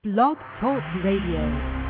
Blog Talk Radio.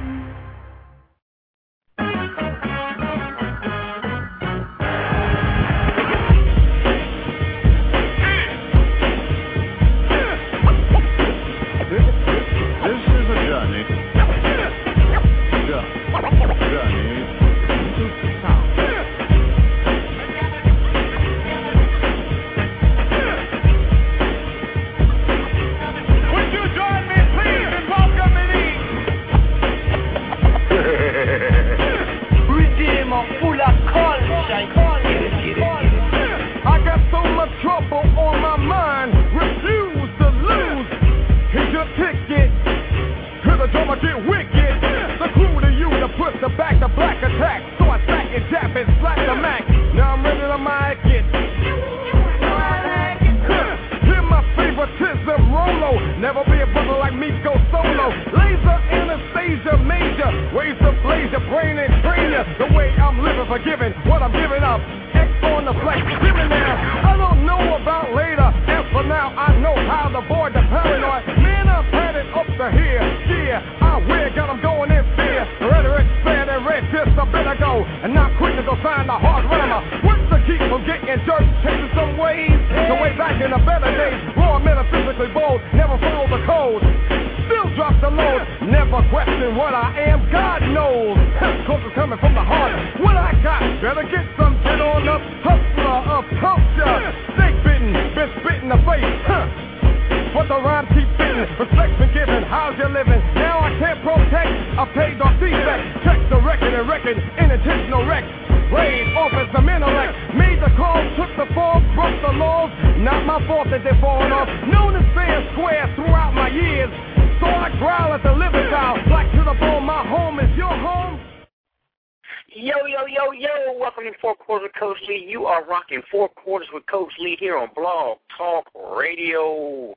Here on Blog Talk Radio.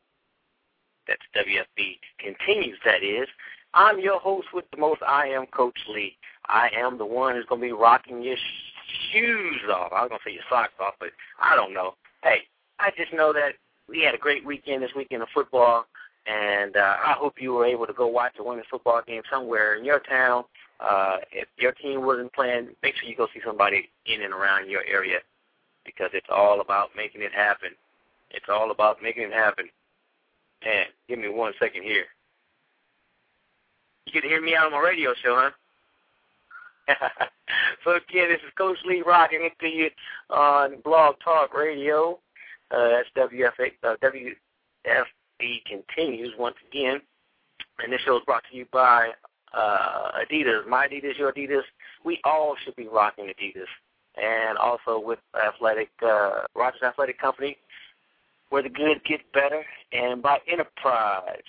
That's WFB continues, that is. I'm your host with the most. I am Coach Lee. I am the one who's going to be rocking your shoes off. I was going to say your socks off, but I don't know. Hey, I just know that we had a great weekend this weekend of football, and I hope you were able to go watch a women's football game somewhere in your town. If your team wasn't playing, make sure you go see somebody in and around your area, because it's all about making it happen. It's all about making it happen. And give me 1 second here. You get to hear me out on my radio show, huh? So again, this is Coach Lee rocking it to you on Blog Talk Radio. That's WFB continues once again. And this show is brought to you by Adidas. My Adidas, your Adidas. We all should be rocking Adidas. And also with Rogers Athletic Company, where the good get better, and by Enterprise.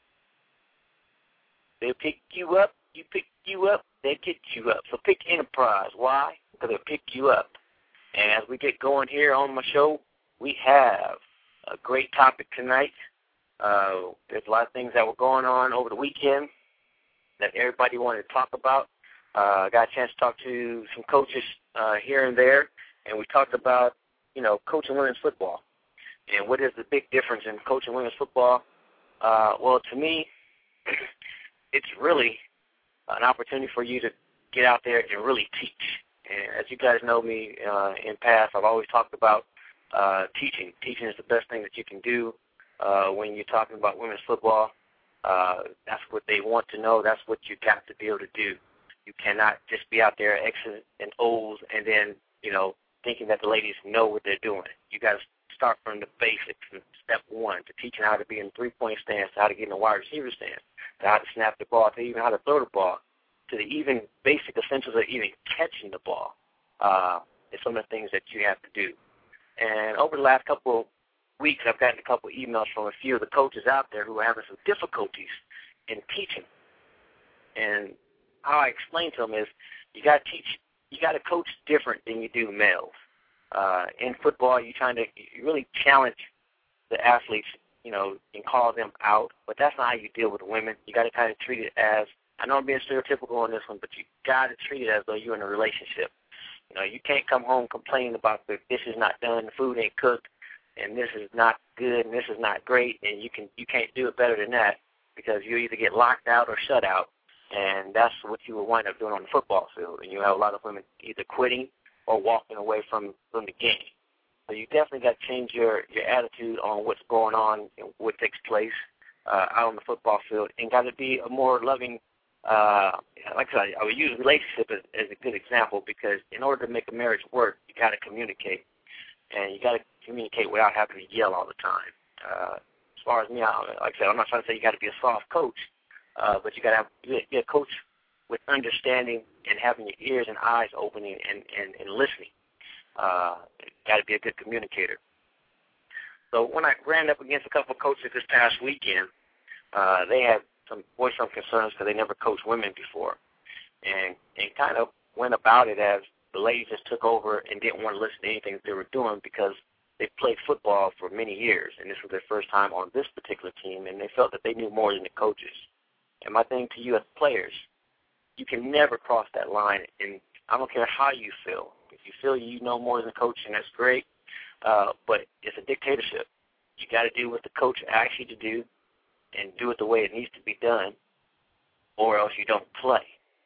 They'll pick you up, you pick you up, they get you up. So pick Enterprise. Why? Because they'll pick you up. And as we get going here on my show, we have a great topic tonight. There's a lot of things that were going on over the weekend that everybody wanted to talk about. I got a chance to talk to some coaches here and there, and we talked about, coaching women's football. And what is the big difference in coaching women's football? Well, to me, it's really an opportunity for you to get out there and really teach. And as you guys know me in past, I've always talked about teaching. Teaching is the best thing that you can do when you're talking about women's football. That's what they want to know. That's what you got to be able to do. You cannot just be out there X's and O's and then, thinking that the ladies know what they're doing. You got to start from the basics, from step one, to teaching how to be in the three-point stance, to how to get in the wide receiver stance, to how to snap the ball, to even how to throw the ball, to the even basic essentials of even catching the ball. It's some of the things that you have to do. And over the last couple of weeks, I've gotten a couple of emails from a few of the coaches out there who are having some difficulties in teaching. And how I explain to them is you got to coach different than you do males. In football, you really challenge the athletes, and call them out, but that's not how you deal with women. You got to kind of treat it as, I know I'm being stereotypical on this one, but you got to treat it as though you're in a relationship. You can't come home complaining about the dish is not done, the food ain't cooked, and this is not good, and this is not great, and you can't do it better than that. because you either get locked out or shut out, and that's what you will wind up doing on the football field. And you have a lot of women either quitting or walking away from the game. So you definitely got to change your attitude on what's going on and what takes place out on the football field, and got to be a more loving, like I said, I would use relationship as a good example, because in order to make a marriage work, you got to communicate, and you got to communicate without having to yell all the time. As far as me, like I said, I'm not trying to say you got to be a soft coach, but you got to be a coach with understanding and having your ears and eyes opening and listening. Got to be a good communicator. So when I ran up against a couple of coaches this past weekend, they had voiced some concerns because they never coached women before, and kind of went about it as the ladies just took over and didn't want to listen to anything that they were doing because they played football for many years, and this was their first time on this particular team, and they felt that they knew more than the coaches. And my thing to you as players, you can never cross that line, and I don't care how you feel. If you feel you know more than the coach, and that's great, but it's a dictatorship. You got to do what the coach asks you to do and do it the way it needs to be done, or else you don't play.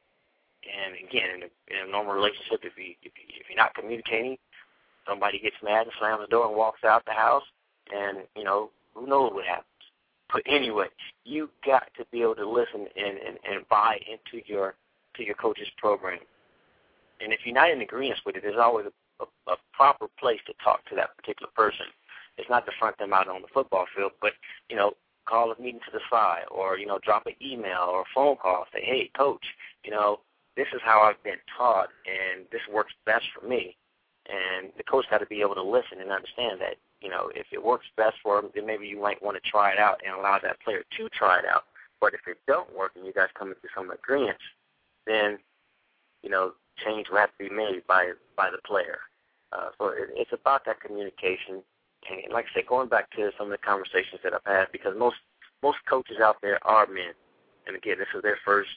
And again, in a normal relationship, if you're not communicating, somebody gets mad and slams the door and walks out the house, and, you know, who knows what happens. But anyway, you got to be able to listen and buy into your coach's program. And if you're not in agreement with it, there's always a proper place to talk to that particular person. It's not to front them out on the football field, but, you know, call a meeting to the side, or, you know, drop an email or a phone call. Say, hey, coach, you know, this is how I've been taught, and this works best for me. And the coach got to be able to listen and understand that, you know, if it works best for him, then maybe you might want to try it out and allow that player to try it out. But if it don't work and you guys come into some agreement, then, you know, change will have to be made by the player. So it's about that communication. And like I said, going back to some of the conversations that I've had, because most coaches out there are men. And again, this is their first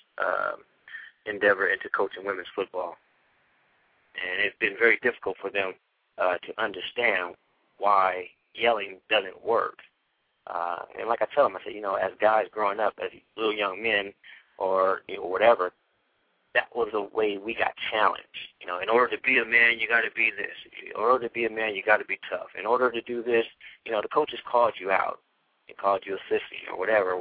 endeavor into coaching women's football. And it's been very difficult for them to understand why yelling doesn't work. And like I tell them, I say, you know, as guys growing up, as little young men or, you know, whatever, that was the way we got challenged. You know, in order to be a man, you got to be this. In order to be a man, you got to be tough. In order to do this, you know, the coaches called you out and called you a sissy or whatever.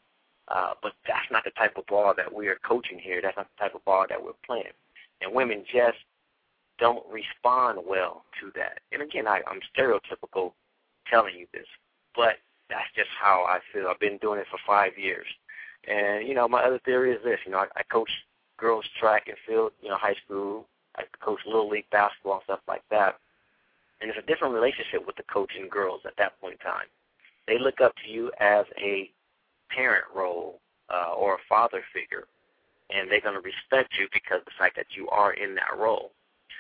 But that's not the type of ball that we are coaching here. That's not the type of ball that we're playing. And women just don't respond well to that. And again, I'm stereotypical telling you this, but that's just how I feel. I've been doing it for 5 years. And, you know, my other theory is this. You know, I coach girls track and field, you know, high school. I coach little league basketball, stuff like that. And it's a different relationship with the coaching girls at that point in time. They look up to you as a parent role or a father figure, and they're going to respect you because of the fact that you are in that role.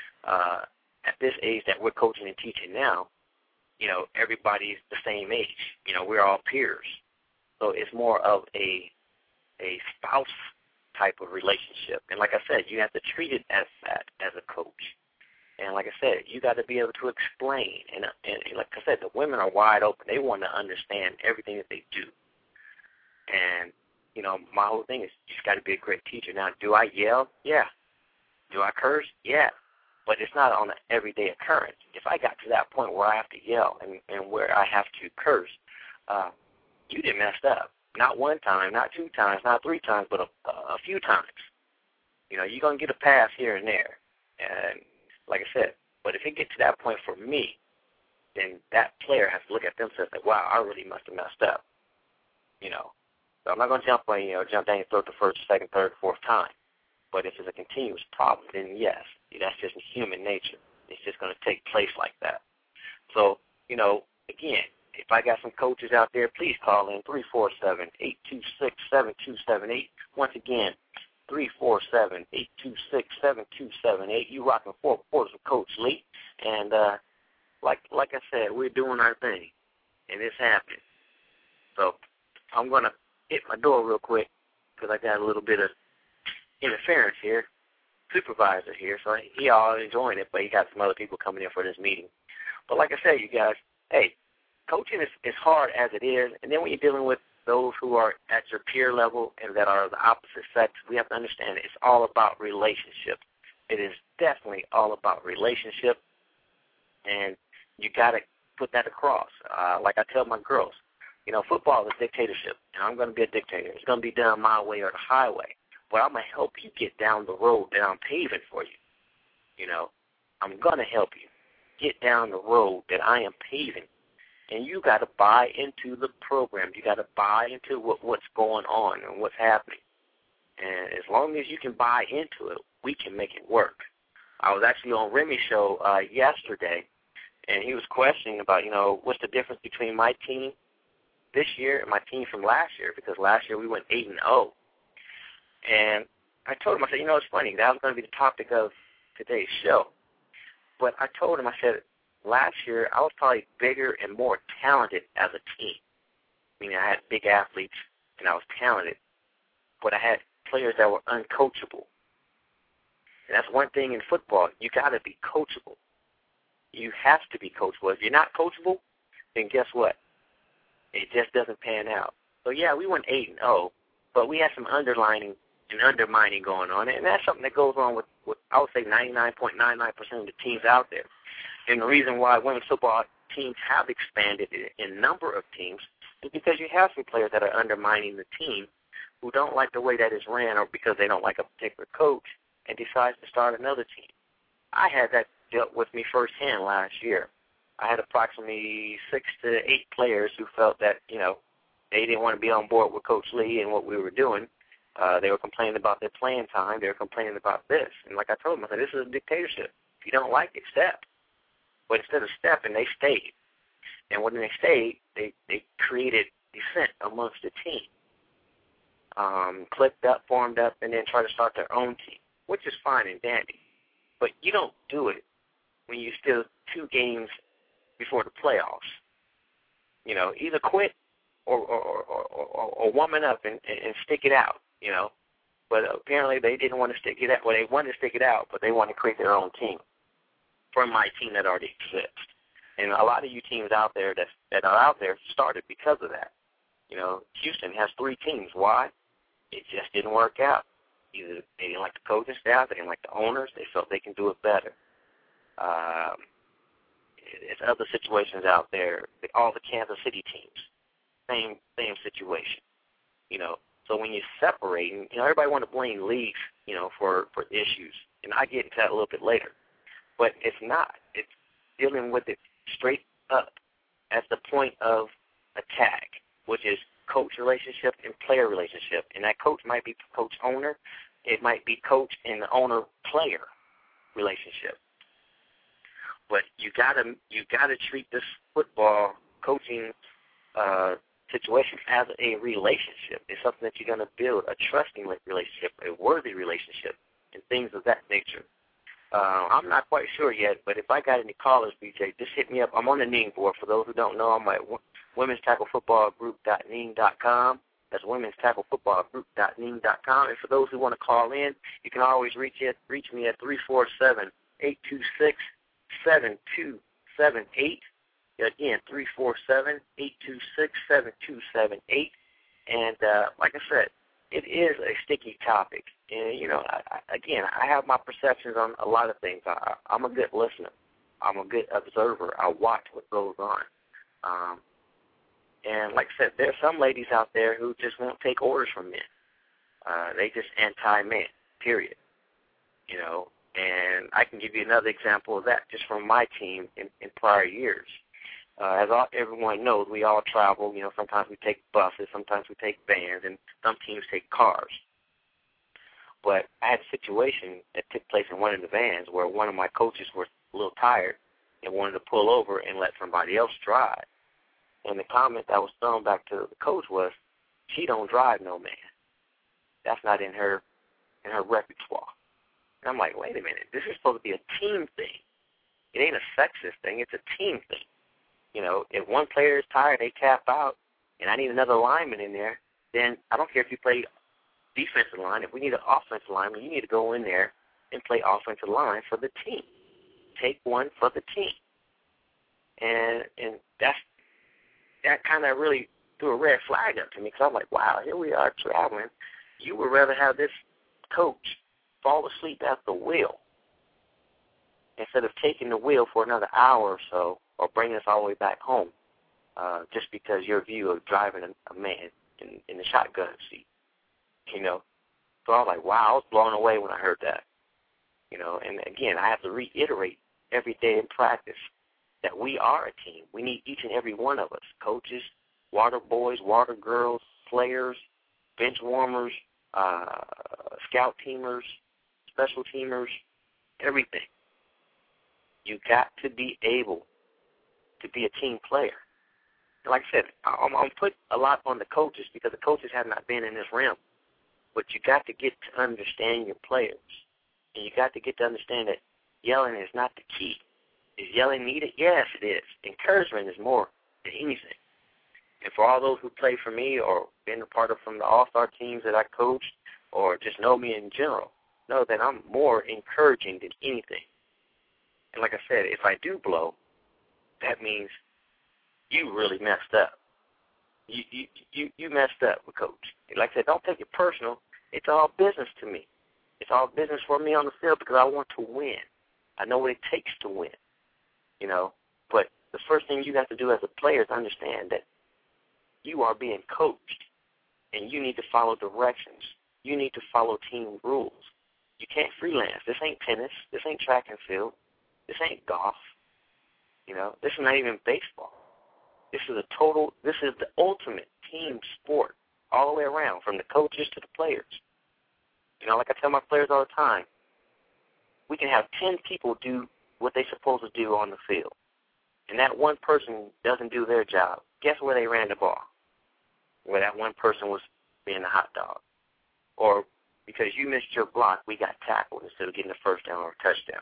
At this age that we're coaching and teaching now, you know, everybody's the same age. You know, we're all peers. So it's more of a spouse type of relationship. And like I said, you have to treat it as that as a coach. And like I said, you got to be able to explain. And like I said, the women are wide open. They want to understand everything that they do. And, you know, my whole thing is you just got to be a great teacher. Now, do I yell? Yeah. Do I curse? Yeah. But it's not on an everyday occurrence. If I got to that point where I have to yell and where I have to curse, you done messed up. Not one time, not 2 times, not 3 times, but a few times. You know, you're going to get a pass here and there. And like I said, but if it gets to that point for me, then that player has to look at themselves and say, wow, I really must have messed up. You know, so I'm not going to jump down your throat the first, second, third, fourth time. But if it's a continuous problem, then yes, that's just human nature. It's just going to take place like that. So, you know, again, if I got some coaches out there, please call in 347-826-7278. Once again, 347-826-7278. You rocking 4 quarters with Coach Lee. And like I said, we're doing our thing, and it's happening. So I'm going to hit my door real quick because I got a little bit of interference here. Supervisor here, so he all enjoying it, but he got some other people coming in for this meeting. But like I said, you guys, hey, coaching is hard as it is, and then when you're dealing with those who are at your peer level and that are the opposite sex, we have to understand it's all about relationship. It is definitely all about relationship, and you got to put that across. Like I tell my girls, football is dictatorship, and I'm going to be a dictator. It's going to be done my way or the highway, but I'm going to help you get down the road that I'm paving for you. I'm going to help you get down the road that I am paving, and you got to buy into the program. You got to buy into what's going on and what's happening. And as long as you can buy into it, we can make it work. I was actually on Remy's show yesterday, and he was questioning about, what's the difference between my team this year and my team from last year, because last year we went 8-0. And I told him, I said, it's funny, that was going to be the topic of today's show. But I told him, I said, last year I was probably bigger and more talented as a team. Meaning I had big athletes and I was talented, but I had players that were uncoachable. And that's one thing in football. You got to be coachable. You have to be coachable. If you're not coachable, then guess what? It just doesn't pan out. So, yeah, we went 8-0, but we had some underlining and undermining going on, and that's something that goes on with I would say 99.99% of the teams out there. And the reason why women's football teams have expanded in number of teams is because you have some players that are undermining the team who don't like the way that it's ran, or because they don't like a particular coach and decides to start another team. I had that dealt with me firsthand last year. I had approximately 6 to 8 players who felt that, they didn't want to be on board with Coach Lee and what we were doing. They were complaining about their playing time. They were complaining about this. And like I told them, I said, this is a dictatorship. If you don't like it, step. But instead of stepping, they stayed. And when they stayed, they created dissent amongst the team. Clicked up, formed up, and then tried to start their own team, which is fine and dandy. But you don't do it when you're still 2 games before the playoffs. Either quit or woman up and stick it out, But apparently they didn't want to stick it out. Well, they wanted to stick it out, but they want to create their own team from my team that already exists. And a lot of you teams out there that are out there started because of that. Houston has 3 teams. Why? It just didn't work out. Either they didn't like the coaching staff, they didn't like the owners, they felt they can do it better. There's other situations out there. All the Kansas City teams, same situation. So when you're separating, everybody want to blame leagues, for issues, and I get into that a little bit later. But it's not. It's dealing with it straight up at the point of attack, which is coach relationship and player relationship. And that coach might be coach-owner. It might be coach and the owner-player relationship. But you gotta treat this football coaching situation as a relationship. It's something that you're going to build, a trusting relationship, a worthy relationship, and things of that nature. I'm not quite sure yet, but if I got any callers, BJ, just hit me up. I'm on the Ning board. For those who don't know, I'm at Women's Tackle Football Group.ning.com. That's Women's Tackle Football Group.ning.com. And for those who want to call in, you can always reach me at 347-826-7278. Again, 347-826-7278. And like I said, it is a sticky topic. And, I have my perceptions on a lot of things. I'm a good listener. I'm a good observer. I watch what goes on. And like I said, there are some ladies out there who just won't take orders from men. They just anti-men, period. And I can give you another example of that just from my team in prior years. As everyone knows, we all travel. Sometimes we take buses, sometimes we take vans, and some teams take cars. But I had a situation that took place in one of the vans where one of my coaches was a little tired and wanted to pull over and let somebody else drive. And the comment that was thrown back to the coach was, "She don't drive no man. That's not in her repertoire." And I'm like, wait a minute, this is supposed to be a team thing. It ain't a sexist thing, it's a team thing. If one player is tired, they tap out, and I need another lineman in there, then I don't care if you play defensive line. If we need an offensive lineman, you need to go in there and play offensive line for the team. Take one for the team. And that kind of really threw a red flag up to me because I'm like, wow, here we are traveling. You would rather have this coach fall asleep at the wheel instead of taking the wheel for another hour or so or bringing us all the way back home just because your view of driving a man in the shotgun seat, you know. So I was like, wow, I was blown away when I heard that, you know. And, again, I have to reiterate every day in practice that we are a team. We need each and every one of us, coaches, water boys, water girls, players, bench warmers, scout teamers, special teamers, everything. You got to be able to be a team player. And like I said, I'm put a lot on the coaches because the coaches have not been in this realm. But you got to get to understand your players. And you got to get to understand that yelling is not the key. Is yelling needed? Yes, it is. Encouragement is more than anything. And for all those who play for me or been a part of from the all-star teams that I coached or just know me in general, know that I'm more encouraging than anything. And like I said, if I do blow, that means you really messed up. You messed up with coach. Like I said, don't take it personal. It's all business to me. It's all business for me on the field because I want to win. I know what it takes to win, you know. But the first thing you have to do as a player is understand that you are being coached, and you need to follow directions. You need to follow team rules. You can't freelance. This ain't tennis. This ain't track and field. This ain't golf. You know, this is not even baseball. This is the ultimate team sport all the way around, from the coaches to the players. You know, like I tell my players all the time, we can have 10 people do what they're supposed to do on the field, and that one person doesn't do their job. Guess where they ran the ball? Where that one person was being a hot dog. Or because you missed your block, we got tackled instead of getting a first down or a touchdown.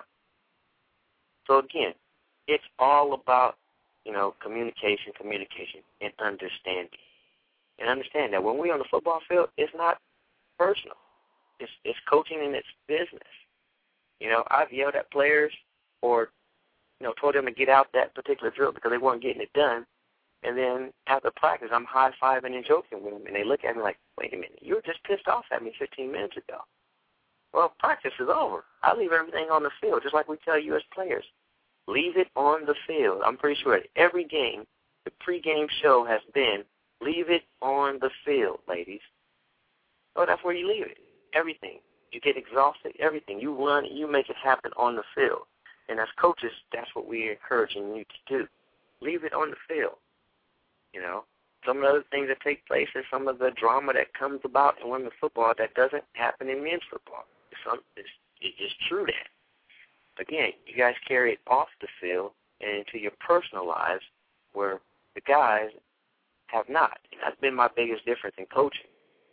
So, again, it's all about, you know, communication, and understanding. And understand that when we're on the football field, it's not personal. It's coaching and it's business. You know, I've yelled at players or, you know, told them to get out that particular drill because they weren't getting it done. And then after practice, I'm high-fiving and joking with them. And they look at me like, wait a minute, you were just pissed off at me 15 minutes ago. Well, practice is over. I leave everything on the field, just like we tell you as players. Leave it on the field. I'm pretty sure at every game, the pregame show has been, leave it on the field, ladies. Oh, that's where you leave it. Everything. You get exhausted, everything. You run, you make it happen on the field. And as coaches, that's what we're encouraging you to do. Leave it on the field. You know, some of the other things that take place is some of the drama that comes about in women's football that doesn't happen in men's football. It's true that. Again, you guys carry it off the field and into your personal lives where the guys have not. And that's been my biggest difference in coaching.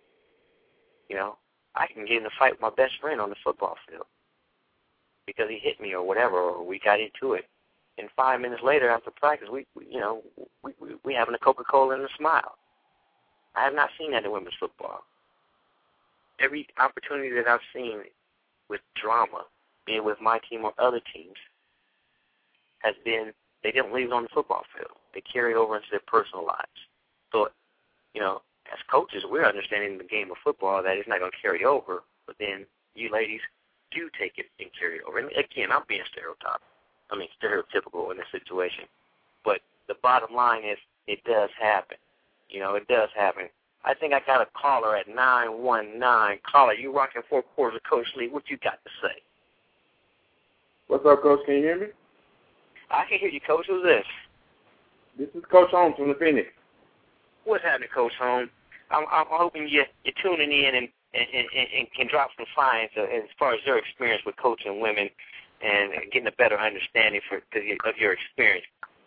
You know, I can get in a fight with my best friend on the football field because he hit me or whatever, or we got into it. And 5 minutes later after practice, we having a Coca-Cola and a smile. I have not seen that in women's football. Every opportunity that I've seen with drama, being with my team or other teams, has been they didn't leave it on the football field. They carry it over into their personal lives. So, you know, as coaches, we're understanding the game of football that it's not going to carry over, but then you ladies do take it and carry it over. And again, I'm being stereotypical in this situation. But the bottom line is it does happen. You know, it does happen. I think I got a caller at 919. Caller, you rocking 4 quarters of Coach Lee. What you got to say? What's up, Coach? Can you hear me? I can hear you, Coach. Who's this? This is Coach Holmes from the Phoenix. What's happening, Coach Holmes? I'm hoping you're tuning in and can drop some signs as far as your experience with coaching women and getting a better understanding of your experience.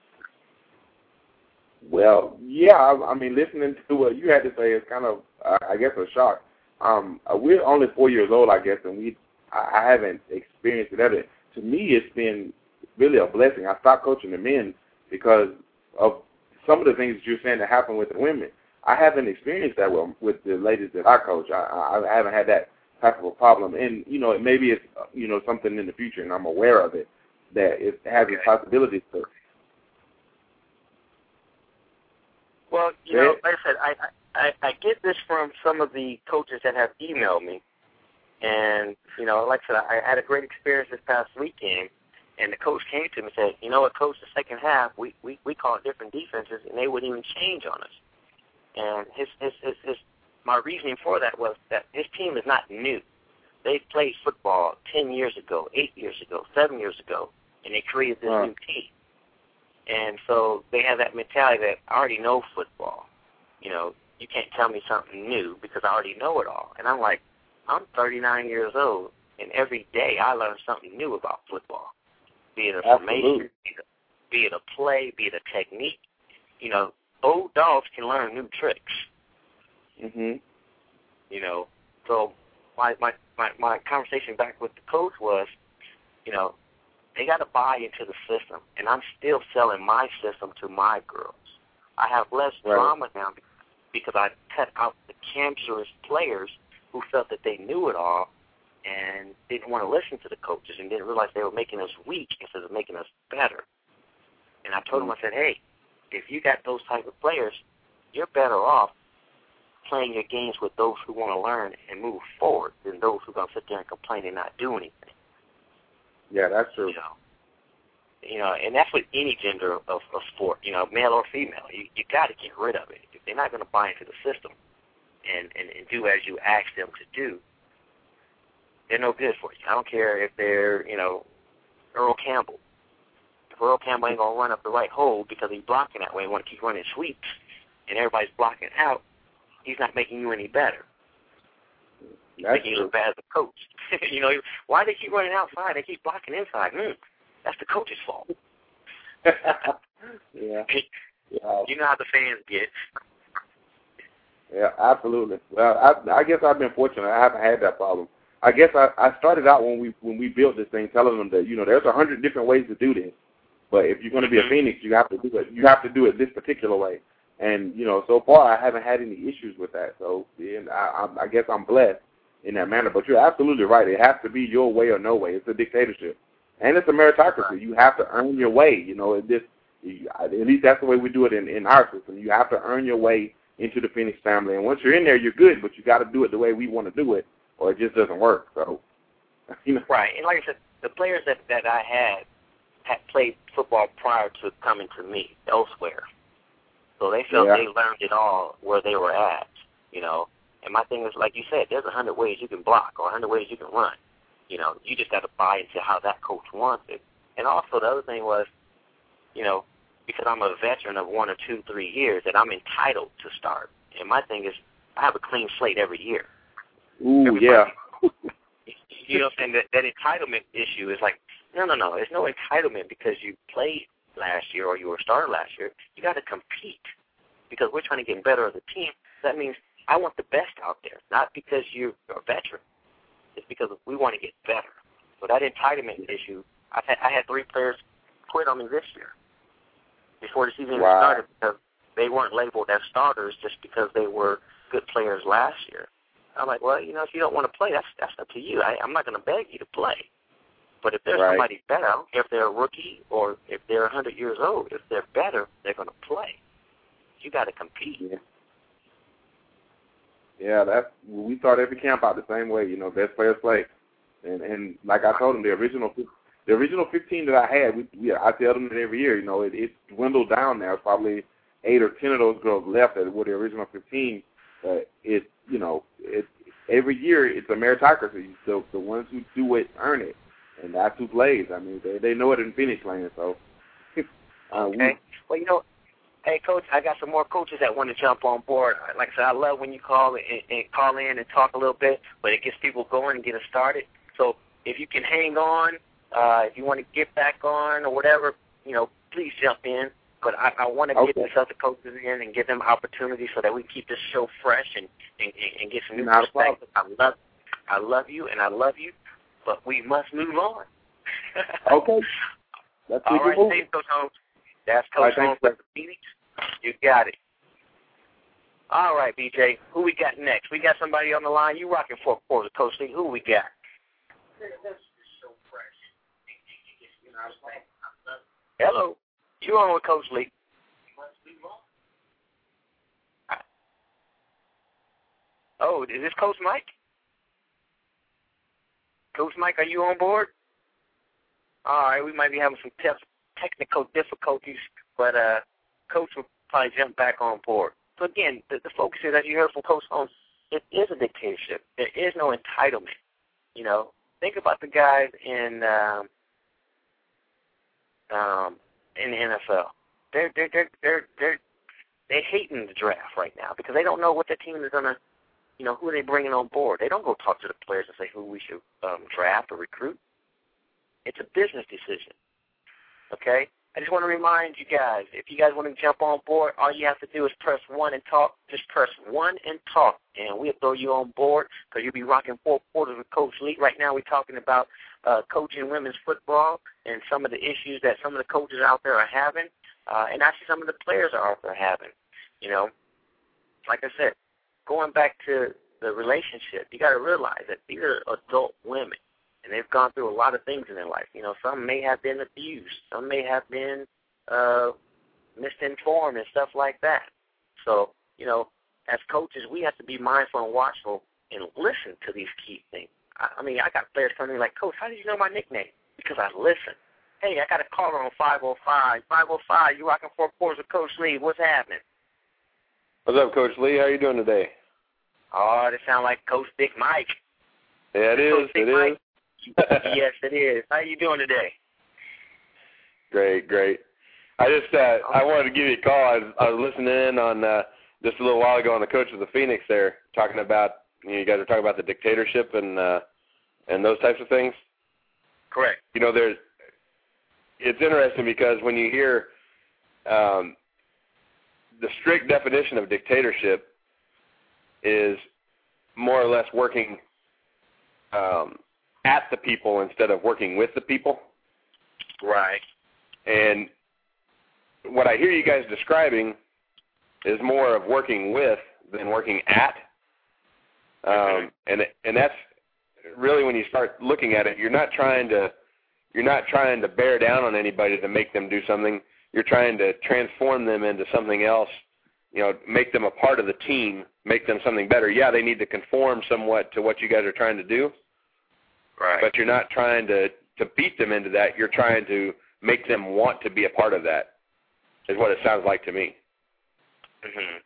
Well, yeah, I mean, listening to what you had to say is kind of, I guess, a shock. We're only 4 years old, I guess, and I haven't experienced it ever. To me, it's been really a blessing. I stopped coaching the men because of some of the things that you're saying that happen with the women. I haven't experienced that with the ladies that I coach. I haven't had that type of a problem. And, you know, maybe it's, you know, something in the future, and I'm aware of it, that it has a possibility to. Well, you know, like I said, I get this from some of the coaches that have emailed me. And, you know, like I said, I had a great experience this past weekend. And the coach came to me and said, you know what, Coach, the second half, we called different defenses, and they wouldn't even change on us. And my reasoning for that was that his team is not new. They played football 10 years ago, 8 years ago, 7 years ago, and they created this new team. And so they have that mentality that I already know football. You know, you can't tell me something new because I already know it all. And I'm like, I'm 39 years old, and every day I learn something new about football. Be it a formation, be it a play, be it a technique. You know, old dogs can learn new tricks. Mhm. You know, so my conversation back with the coach was, you know, they got to buy into the system, and I'm still selling my system to my girls. I have less drama now because I cut out the cancerous players who felt that they knew it all and didn't want to listen to the coaches and didn't realize they were making us weak instead of making us better. And I told them, I said, hey, if you got those type of players, you're better off playing your games with those who want to learn and move forward than those who are going to sit there and complain and not do anything. Yeah, that's true. You know, and that's with any gender of sport, you know, male or female. You got to get rid of it. If they're not going to buy into the system and do as you ask them to do, they're no good for you. I don't care if they're, you know, Earl Campbell. If Earl Campbell ain't going to run up the right hole because he's blocking that way and want to keep running sweeps and everybody's blocking out, he's not making you any better. He's making you look bad as a coach. You know, why they keep running outside? They keep blocking inside. That's the coach's fault. Yeah. You know how the fans get. Yeah, absolutely. Well, I guess I've been fortunate. I haven't had that problem. I guess I started out when we built this thing, telling them that, you know, there's 100 different ways to do this, but if you're going to be a Phoenix, you have to do it. You have to do it this particular way. And, you know, so far I haven't had any issues with that. So I guess I'm blessed in that manner. But you're absolutely right. It has to be your way or no way. It's a dictatorship, and it's a meritocracy. You have to earn your way. You know, at least that's the way we do it in our system. You have to earn your way into the Phoenix family, and once you're in there, you're good. But you got to do it the way we want to do it, or it just doesn't work. So, you know. Right, and like I said, the players that I had played football prior to coming to me elsewhere, so they felt they learned it all where they were at, you know. And my thing is, like you said, there's 100 ways you can block or 100 ways you can run. You know, you just got to buy into how that coach wants it. And also the other thing was, you know, because I'm a veteran of 1 or 2, 3 years, that I'm entitled to start. And my thing is, I have a clean slate every year. Ooh, Everybody, yeah. You know what I'm saying? That entitlement issue is like, no. There's no entitlement because you played last year or you were started last year. You got to compete because we're trying to get better as a team. That means I want the best out there, not because you're a veteran. It's because we want to get better. So that entitlement issue, I had 3 players quit on me this year before the season even started because they weren't labeled as starters just because they were good players last year. I'm like, well, you know, if you don't want to play, that's up to you. I'm not going to beg you to play. But if there's somebody better, I don't care if they're a rookie or if they're 100 years old, if they're better, they're going to play. You got to compete. Yeah, we start every camp out the same way. You know, best players play, and like I told them, the original 15 that I had, I tell them that every year. You know, it's dwindled down now. It's probably 8 or 10 of those girls left that were the original 15. Every year it's a meritocracy. So the ones who do it earn it, and that's who plays. I mean, they know it in Phoenix land. So okay. Well, you know, hey, Coach, I got some more coaches that want to jump on board. Like I said, I love when you call in and talk a little bit, but it gets people going and get us started. So if you can hang on, if you want to get back on or whatever, you know, please jump in. But I want to get these other coaches in and give them opportunities so that we keep this show fresh and get some new perspective. I love you, and I love you, but we must move on. Okay. All right, thanks, Coach Holmes. That's Coach Holmes with the Phoenix. You got it. All right, BJ, who we got next? We got somebody on the line. You rocking 4 quarters, Coach Lee. Who we got? Hello. You on with Coach Lee. Oh, is this Coach Mike? Coach Mike, are you on board? All right, we might be having some technical difficulties, but Coach will probably jump back on board. So, again, the focus is, as you heard from Coach Holmes, it is a dictatorship. There is no entitlement. You know, think about the guys in the NFL. They're hating the draft right now because they don't know what their team is gonna, you know, who are they bringing on board. They don't go talk to the players and say who we should draft or recruit. It's a business decision. Okay? I just want to remind you guys, if you guys want to jump on board, all you have to do is press 1 and talk. Just press 1 and talk, and we'll throw you on board because you'll be rocking 4 quarters with Coach Lee. Right now we're talking about coaching women's football and some of the issues that some of the coaches out there are having, and actually some of the players are out there having. You know, like I said, going back to the relationship, you got to realize that these are adult women. And they've gone through a lot of things in their life. You know, some may have been abused. Some may have been misinformed and stuff like that. So, you know, as coaches, we have to be mindful and watchful and listen to these key things. I mean, I got players coming to me like, Coach, how did you know my nickname? Because I listen. Hey, I got a caller on 505. 505, you rocking 4 quarters with Coach Lee. What's happening? What's up, Coach Lee? How you doing today? Oh, they sound like Coach Big Mike. Yeah, it is. It is. Yes, it is. How you doing today? Great. I just I wanted to give you a call. I was listening in on just a little while ago on the Coach of the Phoenix there, talking about, you guys are talking about the dictatorship and those types of things. Correct. You know, it's interesting because when you hear the strict definition of dictatorship is more or less working at the people instead of working with the people. Right. And what I hear you guys describing is more of working with than working at. And that's really, when you start looking at it, you're not trying to bear down on anybody to make them do something. You're trying to transform them into something else, you know, make them a part of the team, make them something better. Yeah, they need to conform somewhat to what you guys are trying to do. Right. But you're not trying to beat them into that. You're trying to make them want to be a part of that, is what it sounds like to me. Mm-hmm.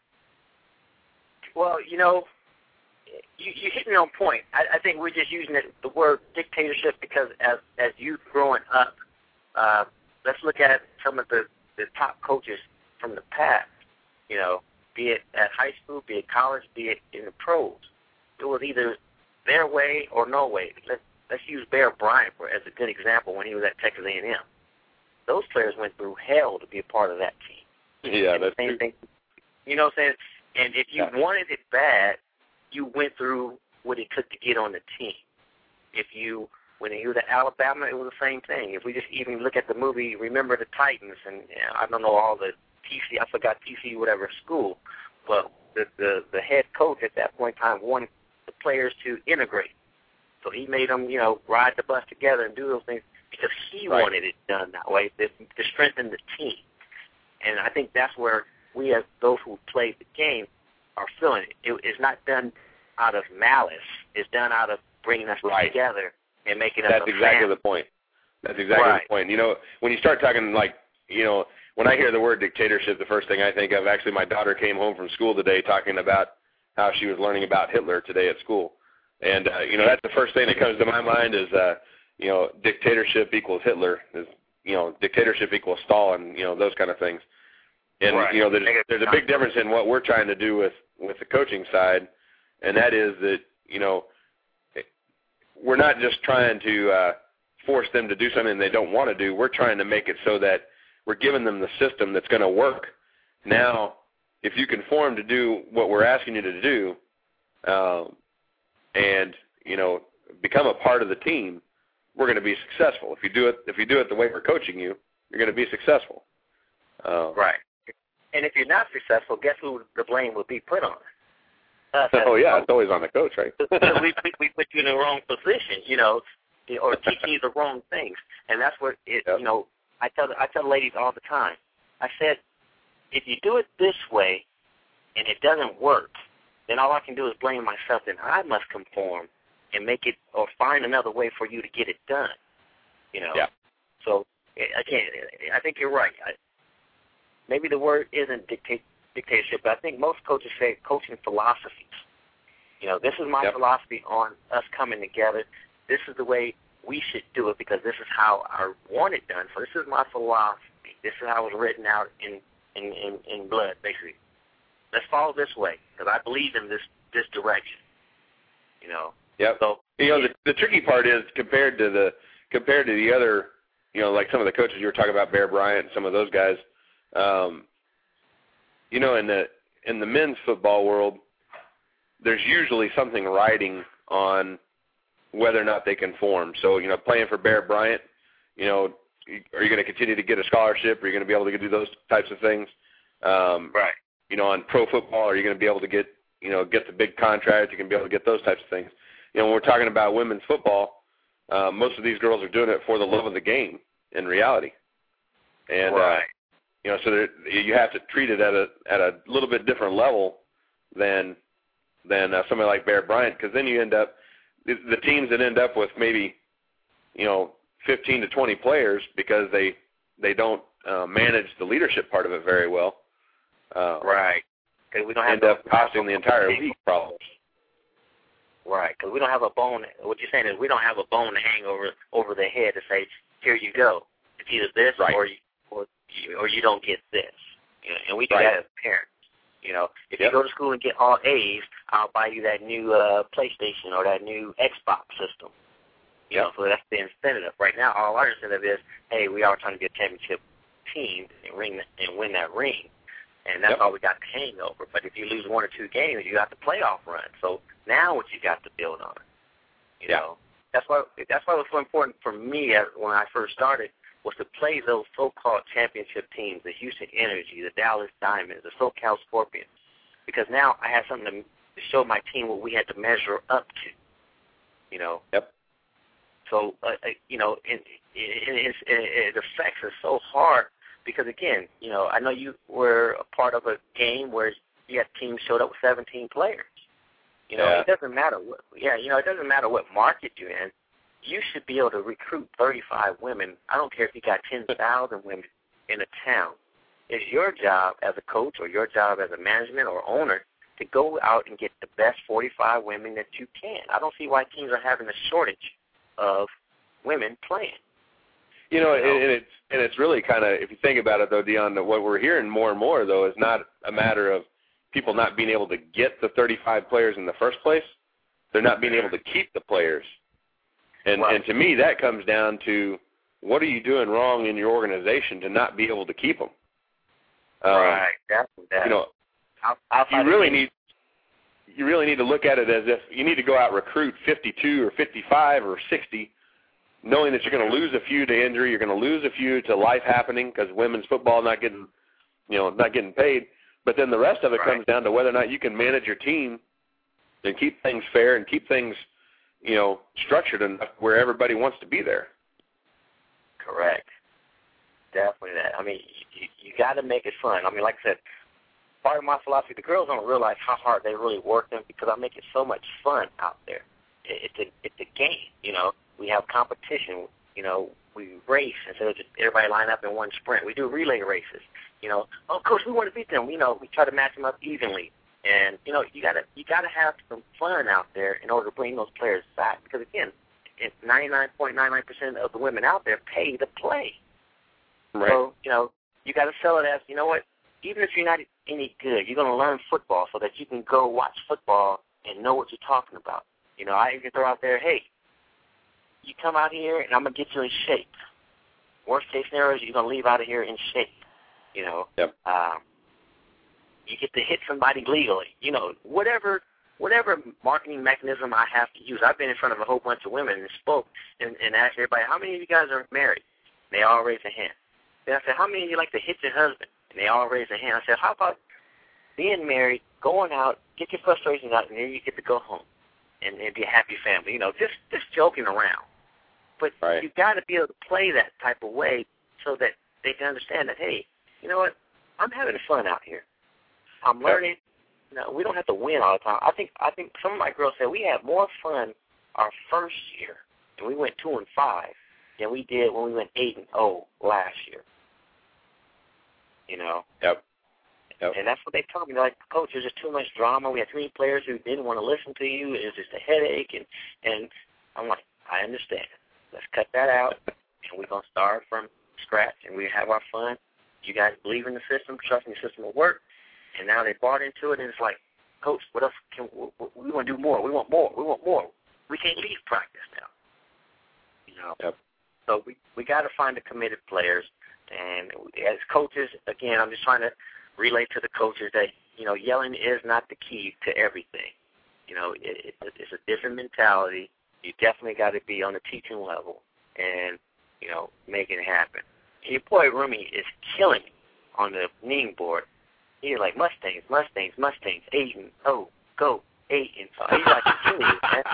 Well, you know, you hit me on point. I think we're just using the word dictatorship because as you growing up, let's look at some of the top coaches from the past, you know, be it at high school, be it college, be it in the pros. It was either their way or no way. Let's use Bear Bryant as a good example when he was at Texas A&M. Those players went through hell to be a part of that team. Yeah, that's same true. thing. You know what I'm saying? And if you wanted it bad, you went through what it took to get on the team. When you were at Alabama, it was the same thing. If we just even look at the movie Remember the Titans, and I don't know all the I forgot TC whatever school, but the head coach at that point in time wanted the players to integrate. So he made them, you know, ride the bus together and do those things because he wanted it done that way to strengthen the team. And I think that's where we, as those who played the game, are feeling it. It's not done out of malice. It's done out of bringing us together and making us That's exactly the point. That's exactly the point. You know, when you start talking, like, you know, when I hear the word dictatorship, the first thing I think of, actually my daughter came home from school today talking about how she was learning about Hitler today at school. And, you know, that's the first thing that comes to my mind is, you know, dictatorship equals Hitler, is, you know, dictatorship equals Stalin, you know, those kind of things. And, you know, there's a big difference in what we're trying to do with the coaching side, and that is that, you know, we're not just trying to force them to do something they don't want to do. We're trying to make it so that we're giving them the system that's going to work. Now, if you conform to do what we're asking you to do, and, you know, become a part of the team, we're going to be successful. If you do it the way we're coaching you, you're going to be successful. Right. And if you're not successful, guess who the blame will be put on? Oh, yeah, it's always on the coach, right? we put you in the wrong position, you know, or teaching you the wrong things. And that's what, you know, I tell ladies all the time. I said, if you do it this way and it doesn't work, then all I can do is blame myself. Then I must conform and make it or find another way for you to get it done. You know. Yeah. So again, I think you're right. Maybe the word isn't dictatorship, but I think most coaches say coaching philosophies. You know, this is my philosophy on us coming together. This is the way we should do it because this is how I want it done. So this is my philosophy. This is how it was written out in blood, basically. Let's follow this way because I believe in this direction. You know. Yep. So the tricky part is compared to the other, you know, like some of the coaches you were talking about, Bear Bryant and some of those guys. You know, in the men's football world, there's usually something riding on whether or not they conform. So, you know, playing for Bear Bryant, you know, are you going to continue to get a scholarship? Are you going to be able to do those types of things? Right. You know, on pro football, are you going to be able to get the big contract? You can be able to get those types of things. You know, when we're talking about women's football, most of these girls are doing it for the love of the game in reality. And, you know, so you have to treat it at a little bit different level than somebody like Bear Bryant, because then you end up the teams that end up with maybe, you know, 15 to 20 players because they don't manage the leadership part of it very well. Right. Because we don't end up costing the entire league problems. Right. Because we don't have a bone. What you're saying is we don't have a bone to hang over their head to say, here you go. It's either this or you don't get this. You know, and we do that as parents. You know, if you go to school and get all A's, I'll buy you that new PlayStation or that new Xbox system. You know, so that's the incentive. Right now, all our incentive is, hey, we are trying to get a championship team and win that ring. And that's all we got to hang over. But if you lose one or two games, you got the playoff run. So now what you got to build on. You know, that's why it was so important for me when I first started was to play those so-called championship teams, the Houston Energy, the Dallas Diamonds, the SoCal Scorpions, because now I had something to show my team what we had to measure up to, you know. Yep. So, you know, it affects us so hard because, again, you know, I know you were a part of a game where you had teams showed up with 17 players. You know, it doesn't matter it doesn't matter what market you're in. You should be able to recruit 35 women. I don't care if you got 10,000 women in a town. It's your job as a coach or your job as a management or owner to go out and get the best 45 women that you can. I don't see why teams are having a shortage of women playing. You know, and it's really kind of, if you think about it, though, Dion, what we're hearing more and more, though, is not a matter of people not being able to get the 35 players in the first place. They're not being able to keep the players. And to me, that comes down to what are you doing wrong in your organization to not be able to keep them? Right. You know, you really need to look at it as if you need to go out and recruit 52 or 55 or 60, knowing that you're going to lose a few to injury, you're going to lose a few to life happening because women's football not getting paid. But then the rest of it comes down to whether or not you can manage your team and keep things fair and keep things, you know, structured enough where everybody wants to be there. Correct. Definitely that. I mean, you got to make it fun. I mean, like I said, part of my philosophy, the girls don't realize how hard they really work them because I make it so much fun out there. It's a game, you know. We have competition, you know. We race instead of just everybody line up in one sprint. We do relay races, you know. Oh, coach, we want to beat them. You know, we try to match them up evenly. And, you know, you gotta have some fun out there in order to bring those players back. Because, again, 99.99% of the women out there pay to play. Right. So, you know, you got to sell it as, you know what, even if you're not any good, you're going to learn football so that you can go watch football and know what you're talking about. You know, I even throw out there, hey, you come out here and I'm going to get you in shape. Worst case scenario is you're going to leave out of here in shape. You know. Yep. You get to hit somebody legally, you know, whatever marketing mechanism I have to use. I've been in front of a whole bunch of women and spoke and asked everybody, how many of you guys are married? And they all raised their hand. Then I said, how many of you like to hit your husband? And they all raised their hand. I said, how about being married, going out, get your frustrations out, and then you get to go home and be a happy family. You know, just joking around. But you got to be able to play that type of way so that they can understand that, hey, you know what, I'm having fun out here. I'm learning, No, we don't have to win all the time. I think some of my girls said we had more fun our first year, and we went 2-5, than we did when we went 8-0 last year. You know. Yep. And that's what they told me. They're like, Coach, there's just too much drama. We had too many players who didn't want to listen to you. It was just a headache. And I'm like, I understand. Let's cut that out, and we're going to start from scratch, and we have our fun. You guys believe in the system, trust me, the system will work. And now they bought into it, and it's like, Coach, what else we want to do more. We want more. We want more. We can't leave practice now. You know. Yep. So we got to find the committed players. And as coaches, again, I'm just trying to relate to the coaches that, you know, yelling is not the key to everything. You know, it's a different mentality. You definitely got to be on the teaching level and, you know, making it happen. And your boy Rumi is killing me on the kneeing board. He's like, Mustangs, 8-0, go, 8-0. He's like, killing you, man.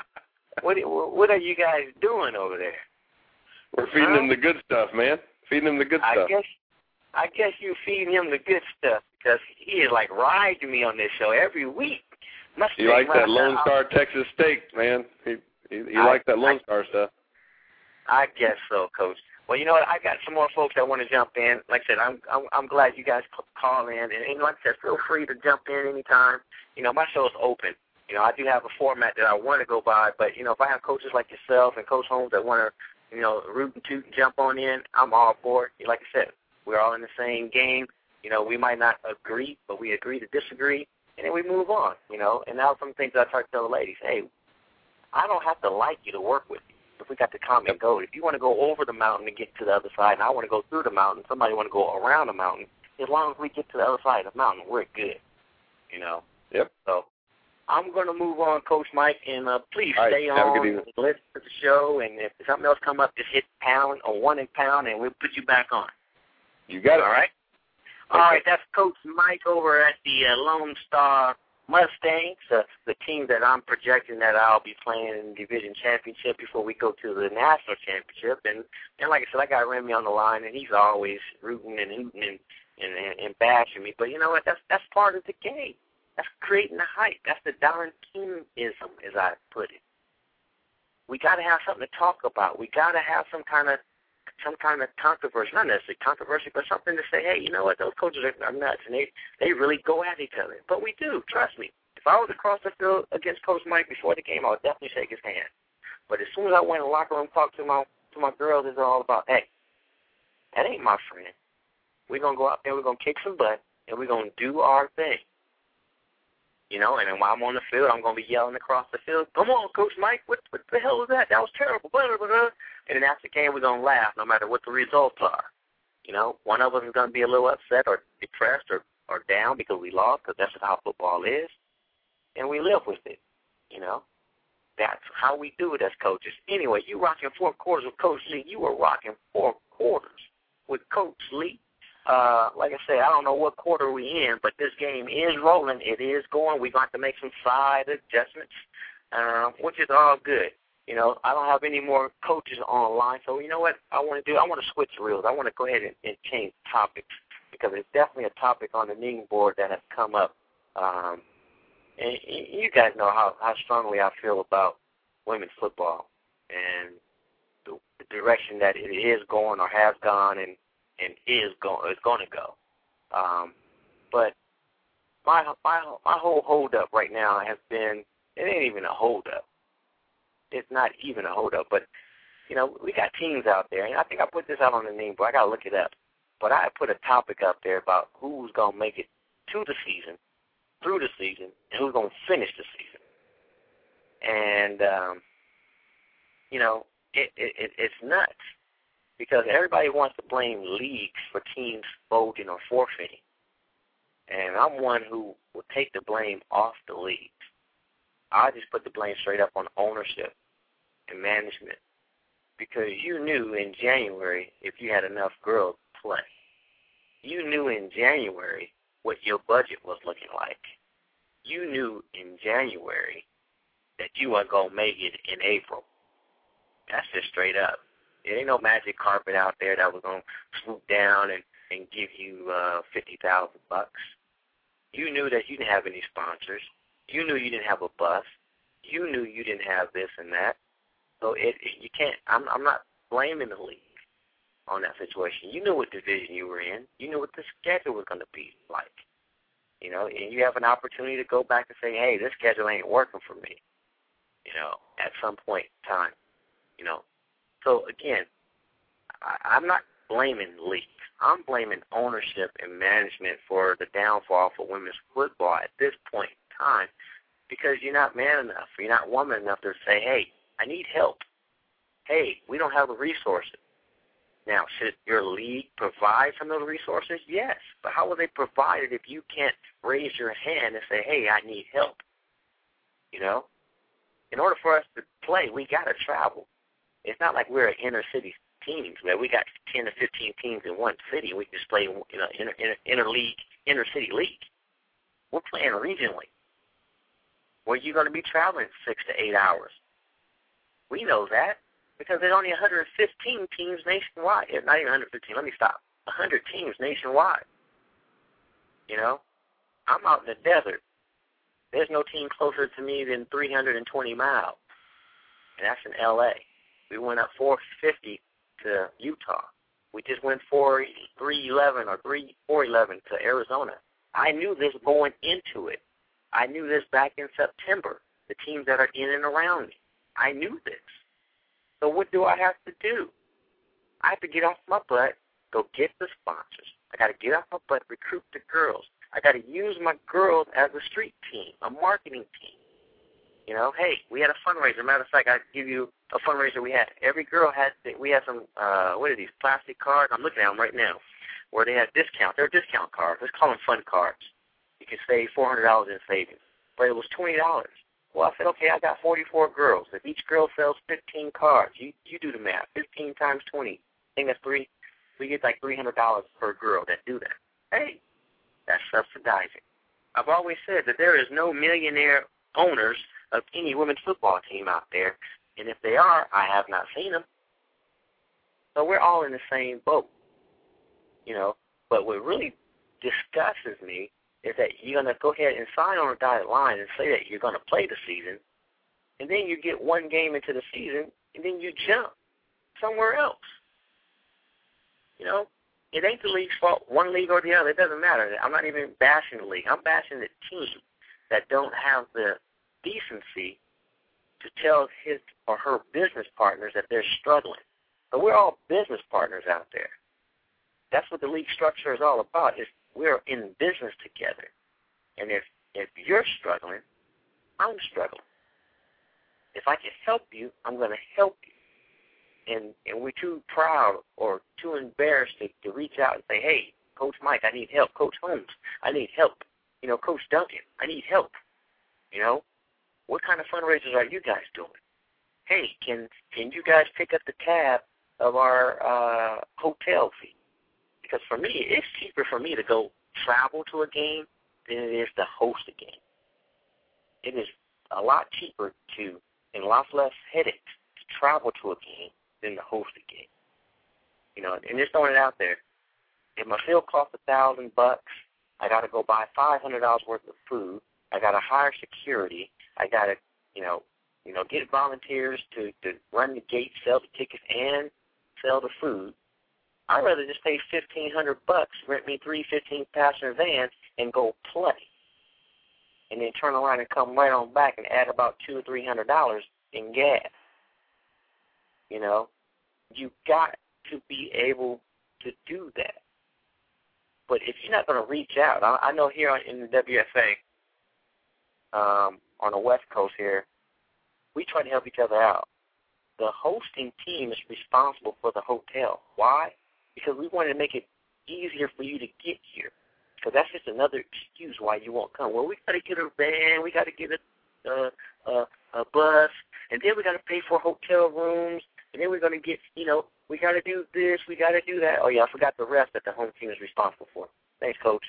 What are you guys doing over there? We're feeding them the good stuff, man. Feeding them the good stuff. I guess you feed him the good stuff because he is like riding me on this show every week. He likes that Lone Star Texas steak, man. He likes that Lone Star stuff. I guess so, Coach. Well, you know what? I got some more folks that want to jump in. Like I said, I'm glad you guys call in, and like I said, feel free to jump in anytime. You know, my show is open. You know, I do have a format that I want to go by, but you know, if I have coaches like yourself and Coach Holmes that want to, you know, root and toot and jump on in, I'm all for it. Like I said, we're all in the same game. You know, we might not agree, but we agree to disagree, and then we move on. You know, and now some things I try to tell the ladies, hey, I don't have to like you to work with you. If we got the common goal, if you want to go over the mountain and get to the other side, and I want to go through the mountain, somebody want to go around the mountain, as long as we get to the other side of the mountain, we're good. You know. Yep. So I'm going to move on, Coach Mike, and please stay on and listen to the show. And if something else come up, just hit pound or 1 and pound, and we'll put you back on. You got it. All right. All right. That's Coach Mike over at the Lone Star Mustangs, the team that I'm projecting that I'll be playing in the division championship before we go to the national championship. And like I said, I got Remy on the line, and he's always rooting and hooting and bashing me. But you know what? That's part of the game. That's creating the hype. That's the Don King-ism, as I put it. We got to have something to talk about. We got to have some kind of controversy, not necessarily controversy, but something to say, hey, you know what, those coaches are nuts, and they really go at each other. But we do, trust me. If I was across the field against Coach Mike before the game, I would definitely shake his hand. But as soon as I went in the locker room and talked to my girls, it's all about, hey, that ain't my friend. We're going to go out there, we're going to kick some butt, and we're going to do our thing. You know, and then while I'm on the field, I'm going to be yelling across the field, come on, Coach Mike, what the hell was that? That was terrible. Blah, blah, blah. And then after the game, we're going to laugh no matter what the results are. You know, one of us is going to be a little upset or depressed or down because we lost, because that's how football is. And we live with it, you know. That's how we do it as coaches. Anyway, you rocking 4 quarters with Coach Lee. You were rocking 4 quarters with Coach Lee. Like I said, I don't know what quarter we in, but this game is rolling. It is going. We're going to have to make some side adjustments, which is all good. You know, I don't have any more coaches online, so you know what I want to do? I want to switch reels. I want to go ahead and change topics because it's definitely a topic on the meeting board that has come up. And you guys know how strongly I feel about women's football and the direction that it is going or has gone and is going to go. But my whole hold-up right now has been, it ain't even a hold-up. It's not even a hold-up, but, you know, we got teams out there, and I think I put this out on the name, but I got to look it up. But I put a topic up there about who's going to make it to the season, through the season, and who's going to finish the season. And, you know, it's nuts because everybody wants to blame leagues for teams folding or forfeiting. And I'm one who will take the blame off the leagues. I just put the blame straight up on ownership and management because you knew in January if you had enough girls to play. You knew in January what your budget was looking like. You knew in January that you weren't going to make it in April. That's just straight up. There ain't no magic carpet out there that was going to swoop down and give you $50,000. You knew that you didn't have any sponsors. You knew you didn't have a bus. You knew you didn't have this and that. So you can't. I'm not blaming the league on that situation. You knew what division you were in. You knew what the schedule was going to be like. You know, and you have an opportunity to go back and say, hey, this schedule ain't working for me, you know, at some point in time, you know. So, again, I'm not blaming leagues. I'm blaming ownership and management for the downfall for women's football at this point in time because you're not man enough, you're not woman enough to say, hey, I need help. Hey, we don't have the resources. Now, should your league provide some of the resources? Yes. But how will they provide it if you can't raise your hand and say, hey, I need help? You know? In order for us to play, we got to travel. It's not like we're an inner-city teams where we got 10 to 15 teams in one city and we can just play inner-city league. We're playing regionally where you're going to be traveling 6 to 8 hours. We know that. Because there's only 115 teams nationwide. Not even 115. Let me stop. 100 teams nationwide. You know, I'm out in the desert. There's no team closer to me than 320 miles, and that's in L.A. We went up 450 to Utah. We just went 311 or 411 to Arizona. I knew this going into it. I knew this back in September. The teams that are in and around me. I knew this. So what do I have to do? I have to get off my butt, go get the sponsors. I got to get off my butt, recruit the girls. I got to use my girls as a street team, a marketing team. You know, hey, we had a fundraiser. Matter of fact, I give you a fundraiser we had. Every girl had, we had some, what are these, plastic cards? I'm looking at them right now, where they had discounts. They're discount cards. Let's call them fun cards. You can save $400 in savings. But it was $20. Well, I said, okay, I got 44 girls. If each girl sells 15 cards, you do the math. 15 times 20. I think that's we get like $300 per girl that do that. Hey, that's subsidizing. I've always said that there is no millionaire owners of any women's football team out there, and if they are, I have not seen them. So we're all in the same boat, you know. But what really disgusts me is that you're going to go ahead and sign on a dotted line and say that you're going to play the season, and then you get one game into the season, and then you jump somewhere else. You know, it ain't the league's fault, one league or the other. It doesn't matter. I'm not even bashing the league. I'm bashing the team that don't have the decency to tell his or her business partners that they're struggling. But we're all business partners out there. That's what the league structure is all about, is we're in business together. And if you're struggling, I'm struggling. If I can help you, I'm going to help you. And we're too proud or too embarrassed to reach out and say, hey, Coach Mike, I need help. Coach Holmes, I need help. You know, Coach Duncan, I need help. You know, what kind of fundraisers are you guys doing? Hey, can you guys pick up the tab of our hotel fee? Because for me, it's cheaper for me to go travel to a game than it is to host a game. It is a lot cheaper and a lot less headaches to travel to a game than to host a game. You know, and just throwing it out there. If my field costs $1,000, I got to go buy $500 worth of food. I got to hire security. I got to, you know, get volunteers to run the gate, sell the tickets, and sell the food. I'd rather just pay $1,500, rent me 3 15-passenger vans, and go play, and then turn around and come right on back and add about $200 or $300 in gas. You know, you got to be able to do that. But if you're not going to reach out, I know here in the WFA, on the West Coast here, we try to help each other out. The hosting team is responsible for the hotel. Why? Because we wanted to make it easier for you to get here. Because that's just another excuse why you won't come. Well, we got to get a van, we got to get a bus, and then we got to pay for hotel rooms, and then we're going to get, you know, we got to do this, we got to do that. Oh, yeah, I forgot the rest that the home team is responsible for. Thanks, Coach.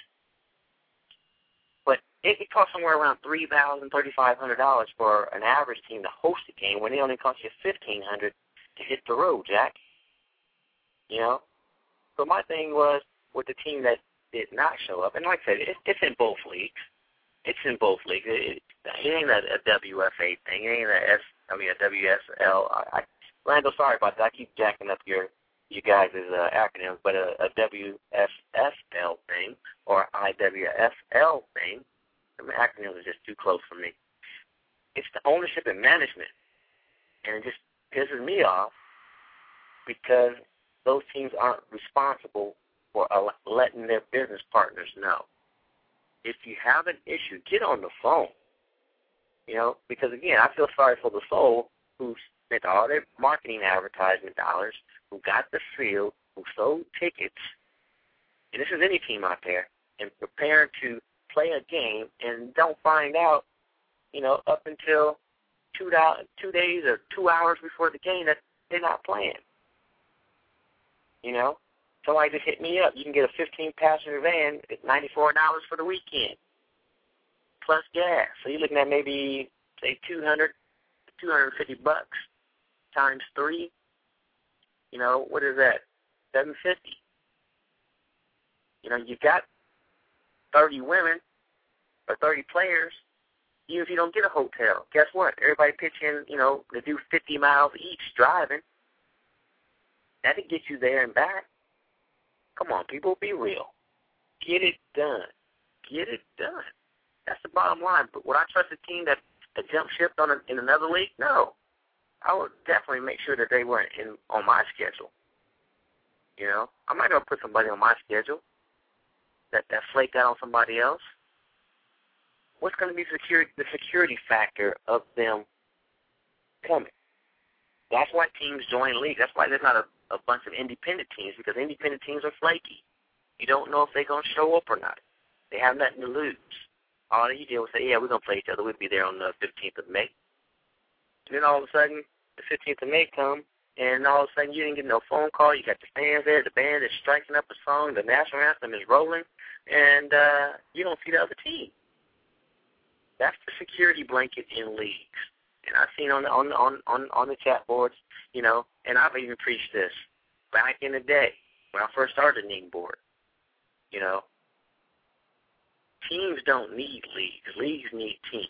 But it costs somewhere around $3,000, $3,500 for an average team to host a game when it only costs you $1,500 to hit the road, Jack. You know? So my thing was with the team that did not show up. And like I said, it's in both leagues. It's in both leagues. It ain't a WFA thing. It ain't a WSL. Randall, sorry about that. I keep jacking up you guys' acronyms, but a WSSL thing or IWSL thing, the acronyms are just too close for me. It's the ownership and management, and it just pisses me off because those teams aren't responsible for letting their business partners know. If you have an issue, get on the phone. Because again, I feel sorry for the soul who spent all their marketing advertisement dollars, who got the field, who sold tickets, and this is any team out there, and preparing to play a game and don't find out, up until 2 days or 2 hours before the game that they're not playing. Somebody just hit me up. You can get a 15-passenger van at $94 for the weekend, plus gas. So you're looking at maybe, say, $250 times 3. What is that? $750. You've got 30 women or 30 players. Even if you don't get a hotel, guess what? Everybody pitch in, they do 50 miles each driving. That'll get you there and back. Come on, people, be real. Get it done. Get it done. That's the bottom line. But would I trust a team that jump ship in another league? No. I would definitely make sure that they weren't on my schedule. I'm not going to put somebody on my schedule that flaked out on somebody else. What's going to be the security factor of them coming? That's why teams join leagues. That's why there's not a bunch of independent teams, because independent teams are flaky. You don't know if they're going to show up or not. They have nothing to lose. All you do is say, yeah, we're going to play each other. We'll be there on the 15th of May. And then all of a sudden, the 15th of May comes, and all of a sudden you didn't get no phone call. You got the fans there. The band is striking up a song. The national anthem is rolling, and you don't see the other team. That's the security blanket in leagues. And I've seen on the chat boards, and I've even preached this back in the day when I first started the Ning board. Teams don't need leagues. Leagues need teams.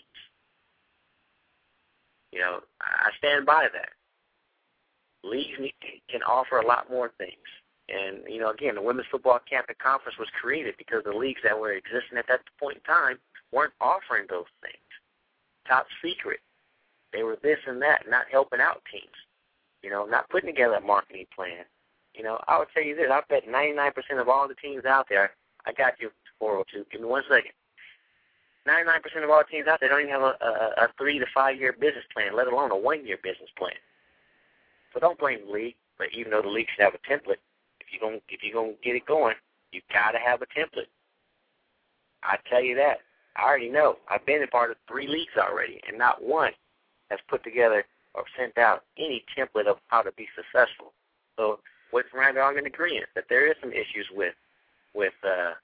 I stand by that. Leagues can offer a lot more things. And, again, the Women's Football Camp and Conference was created because the leagues that were existing at that point in time weren't offering those things. Top secret. They were this and that, not helping out teams. Not putting together a marketing plan. I would tell you this. I bet 99% of all the teams out there, I got you, 402. Give me 1 second. 99% of all teams out there don't even have a 3 to 5 year business plan, let alone a 1 year business plan. So don't blame the league. But even though the league should have a template, if you're gonna get it going, you gotta have a template. I tell you that. I already know. I've been a part of 3 leagues already, and not one has put together or sent out any template of how to be successful. So with Randall, I'm in agreement that there is some issues with that.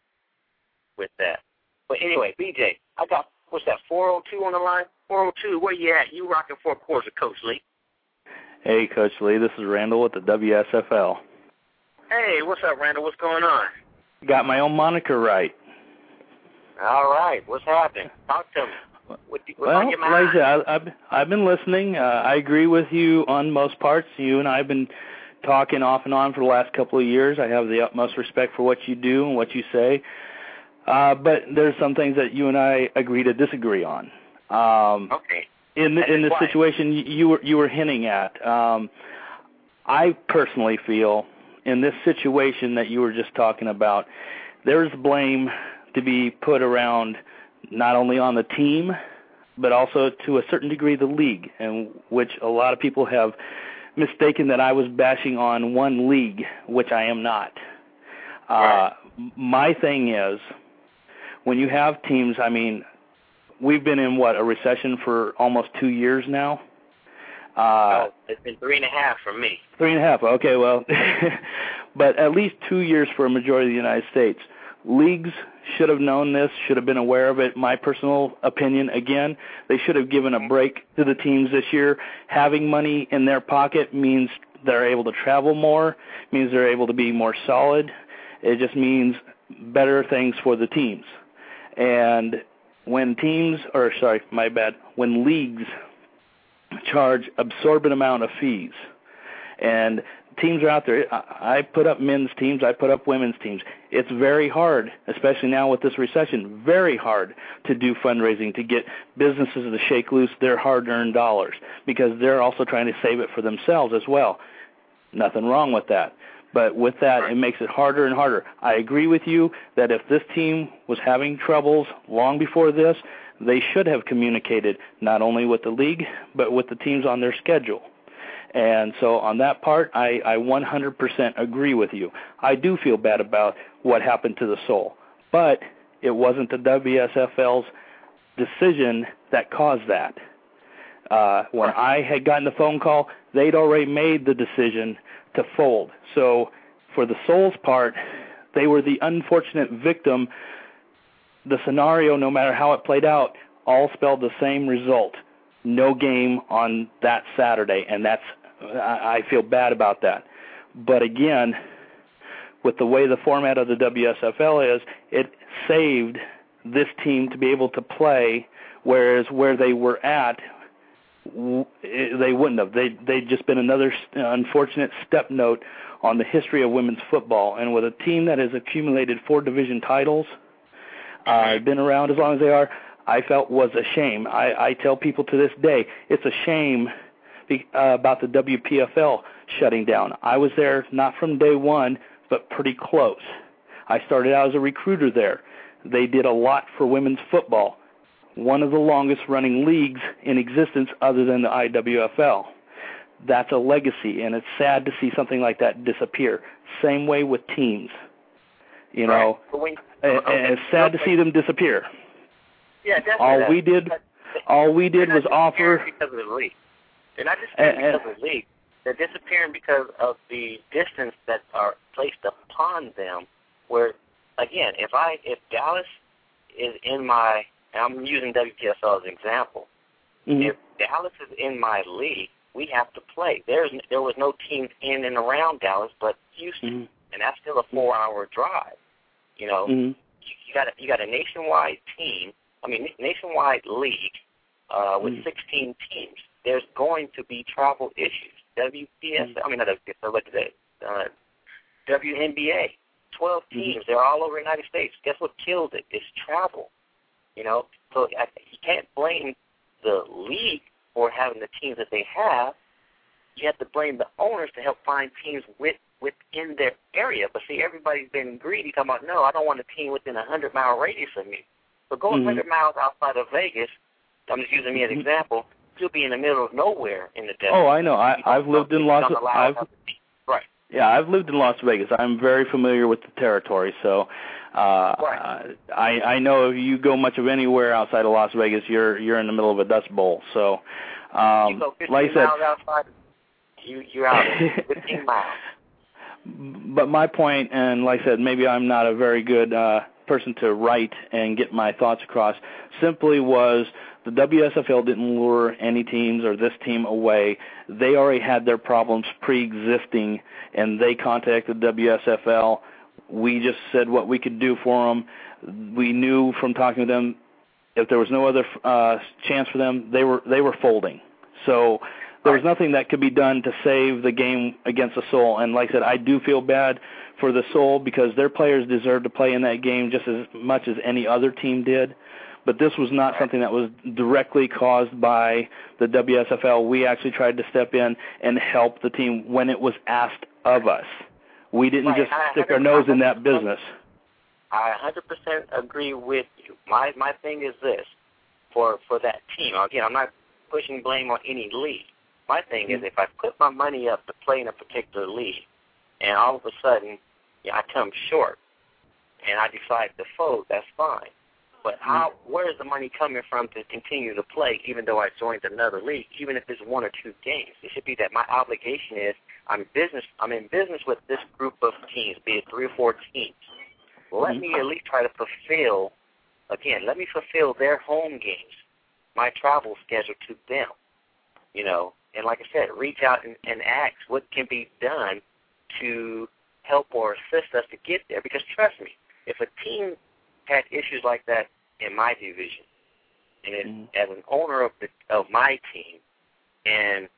But anyway, BJ, I got, what's that, 402 on the line? 402, where you at? You rocking 4 quarters of Coach Lee. Hey, Coach Lee, this is Randall with the WSFL. Hey, what's up, Randall? What's going on? Got my own moniker right. All right, what's happening? Talk to me. Well, like I said, I've been listening. I agree with you on most parts. You and I have been talking off and on for the last couple of years. I have the utmost respect for what you do and what you say. But there's some things that you and I agree to disagree on. Okay. In the situation you were hinting at, I personally feel in this situation that you were just talking about, there's blame to be put around not only on the team, but also to a certain degree the league, in which a lot of people have mistaken that I was bashing on one league, which I am not. Right. My thing is, when you have teams, I mean, we've been in, a recession for almost 2 years now? It's been 3.5 for me. 3.5, okay, well, but at least 2 years for a majority of the United States. Leagues should have known this, should have been aware of it. My personal opinion, again, they should have given a break to the teams this year. Having money in their pocket means they're able to travel more, means they're able to be more solid. It just means better things for the teams. And when when leagues charge absorbent amount of fees, and teams are out there, I put up men's teams, I put up women's teams. It's very hard, especially now with this recession, very hard to do fundraising, to get businesses to shake loose their hard-earned dollars, because they're also trying to save it for themselves as well. Nothing wrong with that. But with that, it makes it harder and harder. I agree with you that if this team was having troubles long before this, they should have communicated not only with the league, but with the teams on their schedule. And so on that part, I 100% agree with you. I do feel bad about what happened to the Soul, but it wasn't the WSFL's decision that caused that. When I had gotten the phone call, they'd already made the decision to fold. So for the Soul's part, they were the unfortunate victim. The scenario, no matter how it played out, all spelled the same result. No game on that Saturday, and I feel bad about that. But again, with the way the format of the WSFL is, it saved this team to be able to play, whereas where they were at, they wouldn't have. They'd just been another unfortunate step note on the history of women's football. And with a team that has accumulated 4 division titles, been around as long as they are, I felt was a shame. I tell people to this day, it's a shame about the WPFL shutting down. I was there not from day one, but pretty close. I started out as a recruiter there. They did a lot for women's football, one of the longest running leagues in existence other than the IWFL. That's a legacy, and it's sad to see something like that disappear. Same way with teams. You know, and it's sad to see them disappear. Yeah, definitely. All we did was offer. Because of the league. They're not disappearing because of the league. They're disappearing because of the distance that are placed upon them. Where, again, if Dallas is in my, and I'm using WPSL as an example, if Dallas is in my league, we have to play. There was no teams in and around Dallas but Houston, and that's still a 4-hour drive. You know, you got a nationwide team. Nationwide league with 16 teams. There's going to be travel issues. WNBA, 12 teams. They're all over the United States. Guess what killed it? It's travel. You know, so you can't blame the league for having the teams that they have. You have to blame the owners to help find teams within their area. But see, everybody's been greedy, talking about, no, I don't want a team within a 100-mile radius of me. But go 100 miles outside of Vegas, I'm just using me as an example, you'll be in the middle of nowhere in the desert. Oh, I know. I've lived in Las Right. Yeah, I've lived in Las Vegas. I'm very familiar with the territory, so I know if you go much of anywhere outside of Las Vegas, you're in the middle of a dust bowl. So, you go 15 like I said, miles outside, you're out 15 miles. But my point, and like I said, maybe I'm not a very good person to write and get my thoughts across, simply was the WSFL didn't lure any teams or this team away. They already had their problems pre-existing, and they contacted WSFL. We just said what we could do for them. We knew from talking to them if there was no other chance for them, they were folding. So there was nothing that could be done to save the game against the Soul. And like I said, I do feel bad for the Soul because their players deserve to play in that game just as much as any other team did. But this was not something that was directly caused by the WSFL. We actually tried to step in and help the team when it was asked of us. We didn't just stick our nose in that business. I 100% agree with you. My thing is this, for that team. Again, I'm not pushing blame on any league. My thing is if I put my money up to play in a particular league and all of a sudden I come short and I decide to fold, that's fine. But where is the money coming from to continue to play even though I joined another league, even if it's 1 or 2 games? It should be that my obligation is I'm in business with this group of teams, be it 3 or 4 teams. Let me at least try to fulfill their home games, my travel schedule to them, you know. And like I said, reach out and ask what can be done to help or assist us to get there. Because trust me, if a team had issues like that in my division, and as an owner of my team, and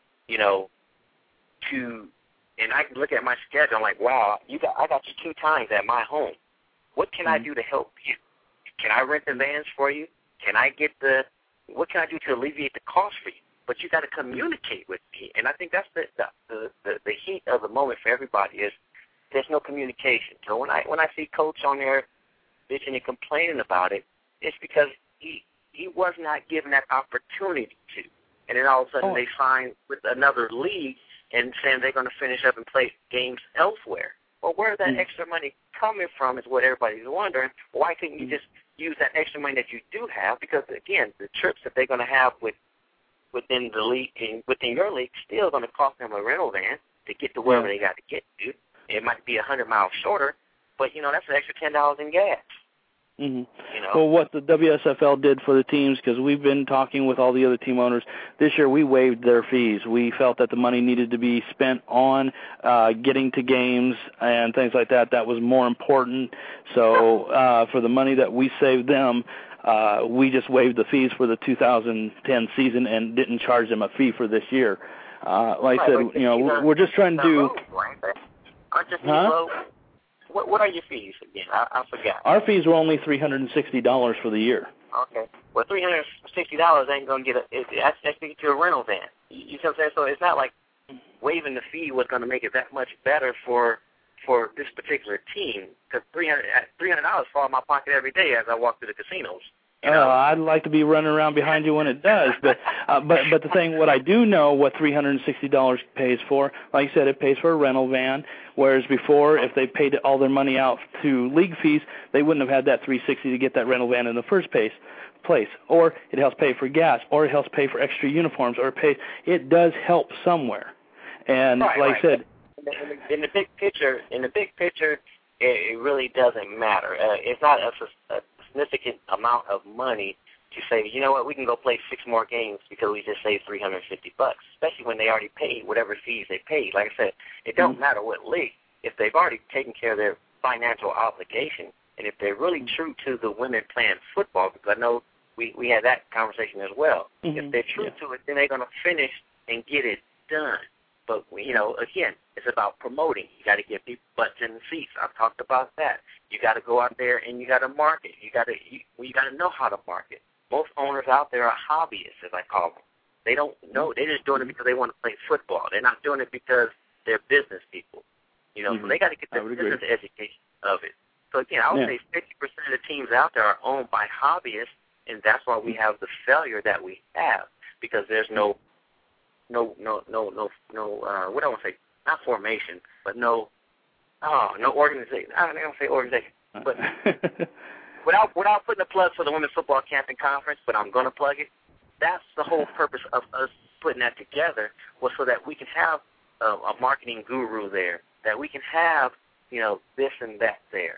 and I can look at my schedule, I'm like, wow, I got you 2 times at my home. What can I do to help you? Can I rent the vans for you? Can I get what can I do to alleviate the cost for you? But you got to communicate with me, and I think that's the heat of the moment for everybody is there's no communication. So when I see Coach on there bitching and complaining about it, it's because he was not given that opportunity to, and then all of a sudden they sign with another league and saying they're going to finish up and play games elsewhere. Well, where's that extra money coming from is what everybody's wondering. Why couldn't you just use that extra money that you do have? Because, again, the trips that they're going to have within the league and within your league still going to cost them a rental van to get to wherever they got to get to. It might be 100 miles shorter, but, that's an extra $10 in gas. Well, what the WSFL did for the teams, because we've been talking with all the other team owners, this year we waived their fees. We felt that the money needed to be spent on getting to games and things like that. That was more important. So for the money that we saved them, we just waived the fees for the 2010 season and didn't charge them a fee for this year. Like I said, we're just trying to do... What are your fees again? I forgot. Our fees were only $360 for the year. Okay. Well, $360 ain't going to that's to get you a rental van. You see what I'm saying? So it's not like waiving the fee was going to make it that much better for this particular team, because $300 fall in my pocket every day as I walk through the casinos. I'd like to be running around behind you when it does, but the thing, what I do know, what $360 pays for, like I said, it pays for a rental van. Whereas before, if they paid all their money out to league fees, they wouldn't have had that $360 to get that rental van in the first place. Or it helps pay for gas, or it helps pay for extra uniforms, or it does help somewhere. And I said, in the big picture, it really doesn't matter. It's not a significant amount of money to say, you know what, we can go play 6 more games because we just saved $350, especially when they already paid whatever fees they paid. Like I said, it don't matter what league. If they've already taken care of their financial obligation, and if they're really true to the women playing football, because I know we had that conversation as well. If they're true to it, then they're going to finish and get it done. But, again, it's about promoting. You got to get people butts in the seats. I've talked about that. You got to go out there and you got to market. You got to know how to market. Most owners out there are hobbyists, as I call them. They don't know. They're just doing it because they want to play football. They're not doing it because they're business people. So they got to get the business education of it. So, again, I would say 50% of the teams out there are owned by hobbyists, and that's why we have the failure that we have, because there's no what I want to say, not formation, but no organization. I don't say organization, but without putting a plug for the Women's Football Camping Conference, but I'm going to plug it. That's the whole purpose of us putting that together, was so that we can have a marketing guru there, that we can have this and that there.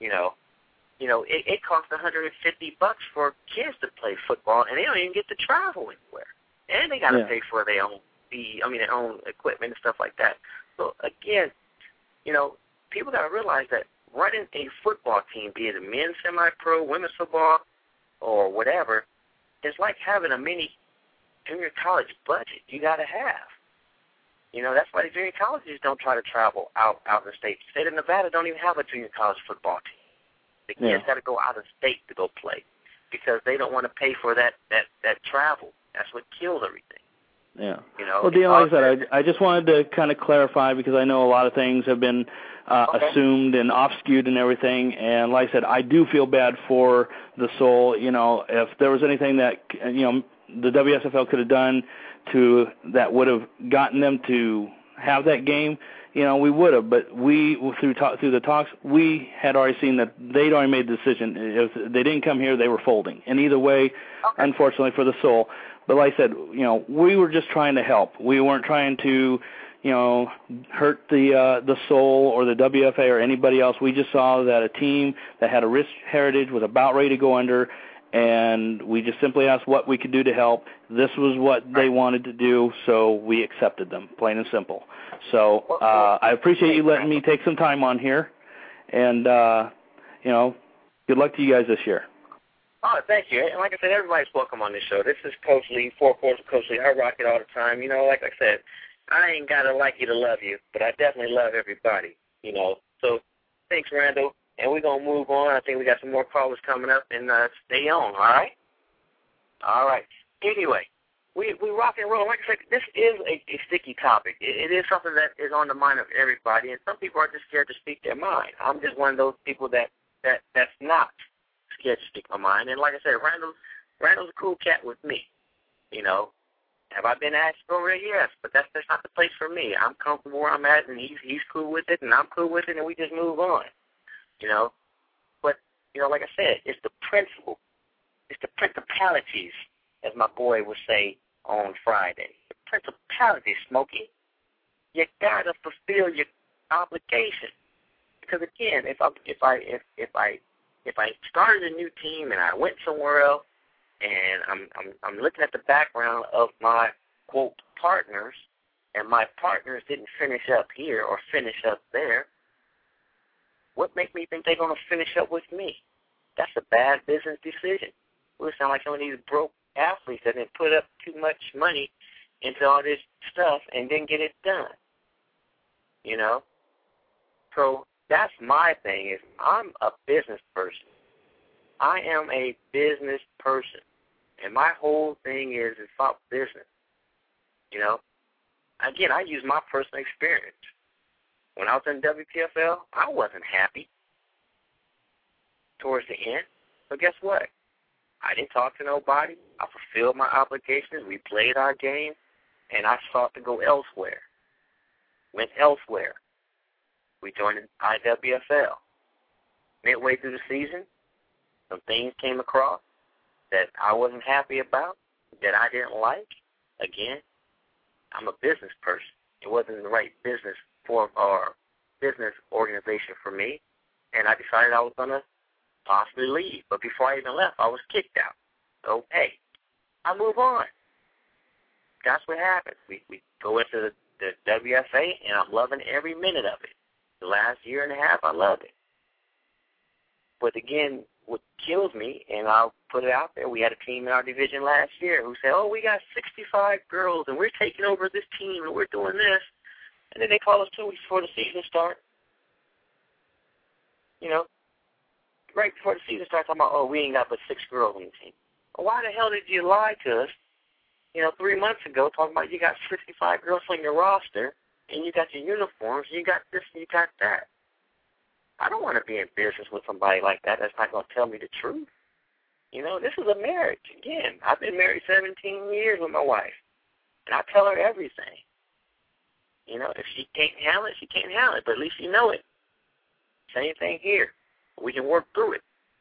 It costs $150 for kids to play football, and they don't even get to travel anywhere. And they got to pay for their own their own equipment and stuff like that. So, again, people got to realize that running a football team, be it a men's semi-pro, women's football, or whatever, is like having a mini junior college budget you got to have. That's why the junior colleges don't try to travel out in the state. The state of Nevada don't even have a junior college football team. The kids got to go out of state to go play because they don't want to pay for that travel. That's what kills everything. Yeah. Well, Dean, like I said, I just wanted to kind of clarify, because I know a lot of things have been assumed and off-skewed and everything. And like I said, I do feel bad for the Soul. If there was anything that the WSFL could have done that would have gotten them to have that game, we would have. But we, through the talks, we had already seen that they'd already made the decision. If they didn't come here, they were folding. And either way, unfortunately for the Soul. But like I said, we were just trying to help. We weren't trying to, hurt the Soul or the WFA or anybody else. We just saw that a team that had a rich heritage was about ready to go under, and we just simply asked what we could do to help. This was what they wanted to do, so we accepted them, plain and simple. So I appreciate you letting me take some time on here. And, good luck to you guys this year. Oh, thank you. And like I said, everybody's welcome on this show. This is Coach Lee, Four Quarters of Coach Lee. I rock it all the time. Like I said, I ain't got to like you to love you, but I definitely love everybody, So thanks, Randall. And we're going to move on. I think we got some more callers coming up, and stay on, all right? All right. Anyway, we rock and roll. Like I said, this is a sticky topic. It is something that is on the mind of everybody, and some people are just scared to speak their mind. I'm just one of those people that's not scared to speak my mind. And like I said, Randall's a cool cat with me. Have I been asked over it? Yes, but that's not the place for me. I'm comfortable where I'm at, and he's cool with it, and I'm cool with it, and we just move on. But like I said, it's the principle, it's the principalities, as my boy would say on Friday. The principalities, Smokey. You gotta fulfill your obligation. Because again, if I started a new team and I went somewhere else, and I'm looking at the background of my quote partners, and my partners didn't finish up here or finish up there, what makes me think they're going to finish up with me? That's a bad business decision. We sound like some of these broke athletes that didn't put up too much money into all this stuff and didn't get it done. So that's my thing, is I'm a business person. I am a business person. And my whole thing is about business. Again, I use my personal experience. When I was in WPFL, I wasn't happy towards the end. But guess what? I didn't talk to nobody. I fulfilled my obligations. We played our game, and I sought to go elsewhere. Went elsewhere. We joined IWFL. Midway through the season, some things came across that I wasn't happy about, that I didn't like. Again, I'm a business person. It wasn't the right business for our business organization for me, and I decided I was going to possibly leave. But before I even left, I was kicked out. So, hey, I move on. That's what happens. We go into the WFA, and I'm loving every minute of it. The last year and a half, I love it. But again, what kills me, and I'll put it out there, we had a team in our division last year who said, we got 65 girls, and we're taking over this team, and we're doing this. And then they call us 2 weeks before the season starts. Right before the season starts, talking about, we ain't got but 6 girls on the team. Well, why the hell did you lie to us, 3 months ago, talking about you got 65 girls on your roster, and you got your uniforms, you got this, and you got that. I don't want to be in business with somebody like that that's not going to tell me the truth. This is a marriage. Again, I've been married 17 years with my wife, and I tell her everything. If she can't handle it, she can't handle it, but at least you know it. Same thing here. We can work through it.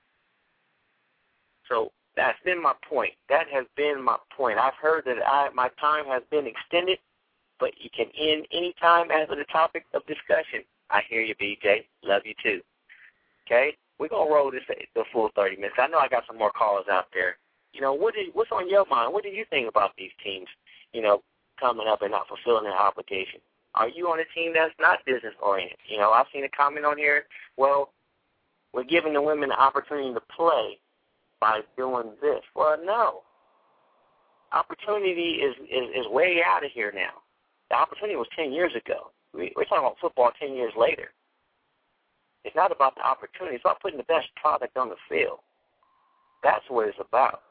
So that's been my point. That has been my point. I've heard that my time has been extended, but you can end any time after the topic of discussion. I hear you, BJ. Love you too. Okay? We're going to roll this the full 30 minutes. I know I got some more callers out there. What's on your mind? What do you think about these teams, coming up and not fulfilling their obligation? Are you on a team that's not business-oriented? I've seen a comment on here, we're giving the women the opportunity to play by doing this. Well, no. Opportunity is way out of here now. The opportunity was 10 years ago. We're talking about football 10 years later. It's not about the opportunity. It's about putting the best product on the field. That's what it's about.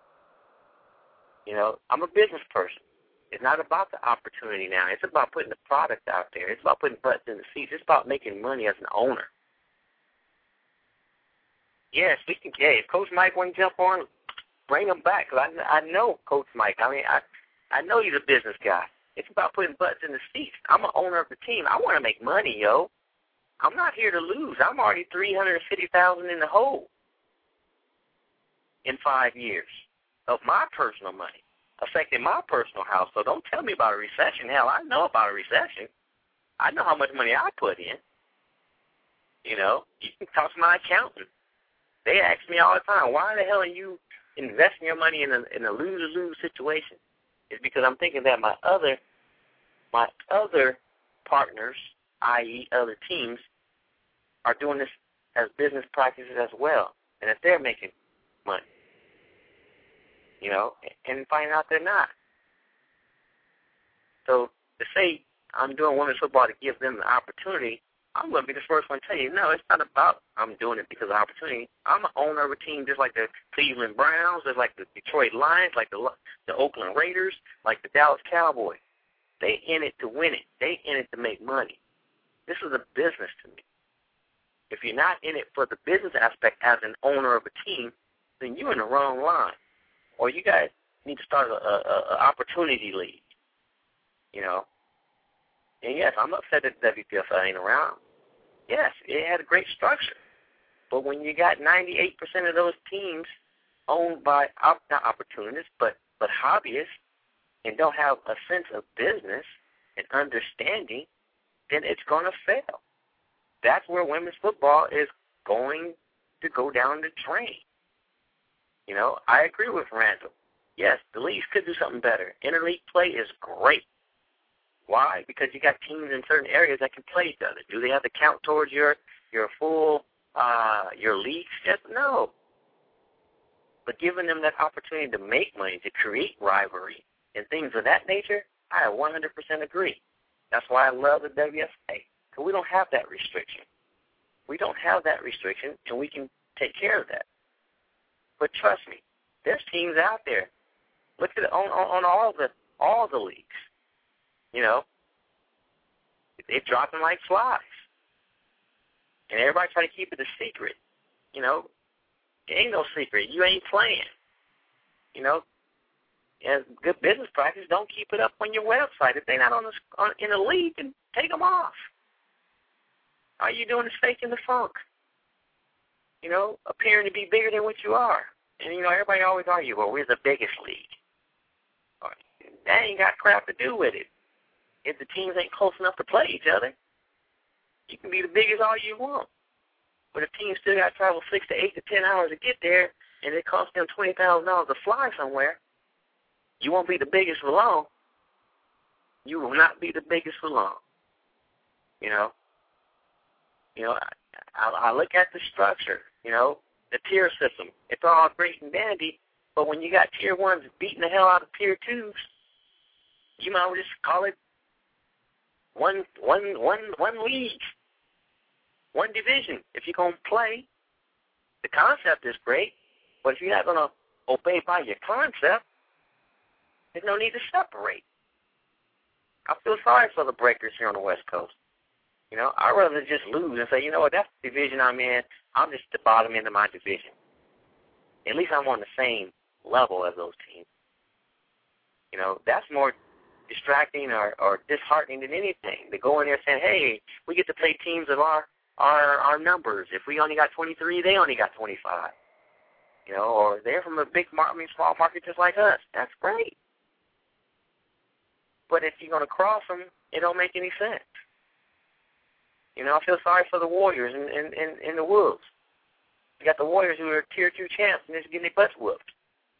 I'm a business person. It's not about the opportunity now. It's about putting the product out there. It's about putting butts in the seats. It's about making money as an owner. Yes, if Coach Mike wants to jump on, bring him back. Because I know Coach Mike. I know he's a business guy. It's about putting butts in the seats. I'm an owner of the team. I want to make money, yo. I'm not here to lose. I'm already $350,000 in the hole in 5 years of my personal money, affecting my personal house. So don't tell me about a recession. Hell, I know about a recession. I know how much money I put in. You can talk to my accountant. They ask me all the time, why the hell are you investing your money in a lose-lose situation? It's because I'm thinking that my other partners, i.e. other teams, are doing this as business practices as well, and that they're making money, you know, and find out they're not. So to say I'm doing women's football to give them the opportunity, I'm going to be the first one to tell you, no, it's not about I'm doing it because of opportunity. I'm an owner of a team just like the Cleveland Browns, just like the Detroit Lions, like the Oakland Raiders, like the Dallas Cowboys. They in it to win it. They in it to make money. This is a business to me. If you're not in it for the business aspect as an owner of a team, then you're in the wrong line. Or you guys need to start a opportunity league, you know. And, yes, I'm upset that WPFL ain't around. Yes, it had a great structure. But when you got 98% of those teams owned by, not opportunists, but hobbyists, and don't have a sense of business and understanding, then it's going to fail. That's where women's football is going to go down the drain. You know, I agree with Randall. Yes, the leagues could do something better. Interleague play is great. Why? Because you got teams in certain areas that can play each other. Do they have to count towards your full your league step? No. But giving them that opportunity to make money, to create rivalry, and things of that nature, I 100% agree. That's why I love the WFA, because we don't have that restriction. We don't have that restriction, and we can take care of that. But trust me, there's teams out there. Look at it on all the leagues. You know, they're dropping like flies, and everybody try to keep it a secret. You know, it ain't no secret. You ain't playing. You know, as good business practice, don't keep it up on your website. If they're not in the league, then take them off. All you doing is faking the funk. You know, appearing to be bigger than what you are. And, you know, everybody always argue, well, we're the biggest league. That ain't got crap to do with it. If the teams ain't close enough to play each other, you can be the biggest all you want. But if teams still got to travel 6 to 8 to 10 hours to get there, and it costs them $20,000 to fly somewhere, you won't be the biggest for long. You will not be the biggest for long. You know, I look at the structure, you know, the tier system. It's all great and dandy, but when you got tier ones beating the hell out of tier twos, you might just call it one league, one division. If you're going to play, the concept is great, but if you're not going to obey by your concept, there's no need to separate. I feel sorry for the breakers here on the West Coast. You know, I'd rather just lose and say, you know what, that's the division I'm in. I'm just the bottom end of my division. At least I'm on the same level as those teams. You know, that's more distracting or disheartening than anything. They go in there saying, hey, we get to play teams of our numbers. If we only got 23, they only got 25. You know, or they're from a big market, small market just like us. That's great. But if you're going to cross them, it don't make any sense. You know, I feel sorry for the Warriors in the Wolves. You got the Warriors who are Tier 2 champs and they're just getting their butts whooped.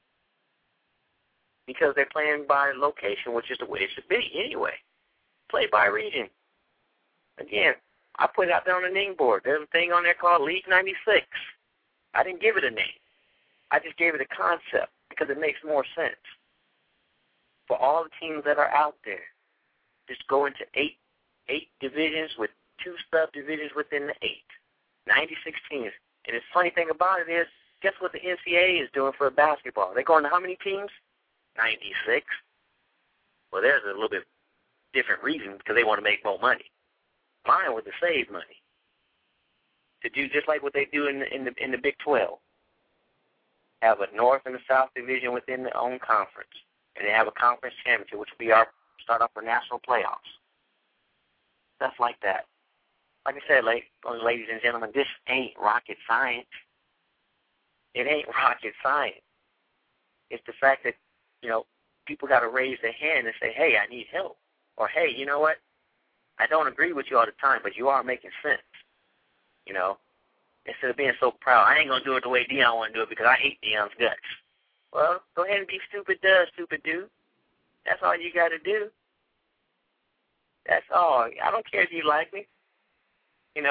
Because they're playing by location, which is the way it should be anyway. Play by region. Again, I put it out there on the name board. There's a thing on there called League 96. I didn't give it a name. I just gave it a concept because it makes more sense. For all the teams that are out there, just go into eight divisions with 2 subdivisions within the 8. 96 teams. And the funny thing about it is, guess what the NCAA is doing for basketball? They're going to how many teams? 96. Well, there's a little bit different reason because they want to make more money. Mine was to save money. To do just like what they do in the Big 12. Have a North and a South division within their own conference. And they have a conference championship, which will be our start up for national playoffs. Stuff like that. Like I said, ladies and gentlemen, this ain't rocket science. It ain't rocket science. It's the fact that, you know, people got to raise their hand and say, hey, I need help. Or, hey, you know what? I don't agree with you all the time, but you are making sense. You know, instead of being so proud, I ain't going to do it the way Deion want to do it because I hate Deion's guts. Well, go ahead and be stupid dude. That's all you got to do. That's all. I don't care if you like me. You know,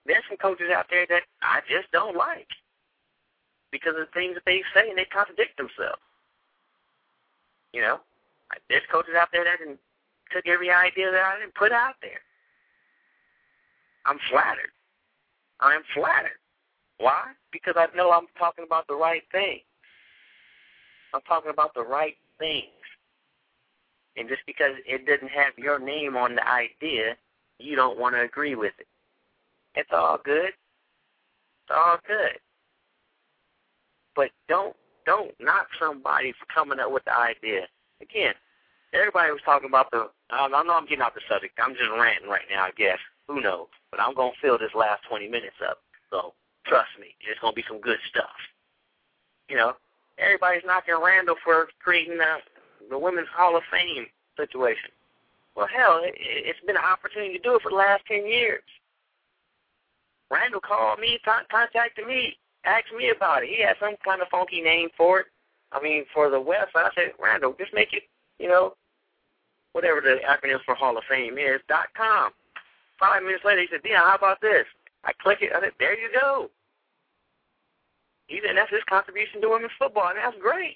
there's some coaches out there that I just don't like because of the things that they say and they contradict themselves. You know, there's coaches out there that took every idea that I didn't put out there. I'm flattered. I am flattered. Why? Because I know I'm talking about the right thing. I'm talking about the right things. And just because it doesn't have your name on the idea, you don't want to agree with it. It's all good. It's all good. But don't knock somebody for coming up with the idea. Again, everybody was talking about I know I'm getting off the subject. I'm just ranting right now, I guess. Who knows? But I'm going to fill this last 20 minutes up. So trust me, it's going to be some good stuff. You know, everybody's knocking Randall for creating the Women's Hall of Fame situation. Well, hell, it's been an opportunity to do it for the last 10 years. Randall called me, contacted me, asked me about it. He had some kind of funky name for it. I mean, for the website. I said, Randall, just make it, you know, whatever the acronym for Hall of Fame is, .com. 5 minutes later, he said, Dion, how about this? I click it. I said, there you go. That's his contribution to women's football, and that's great.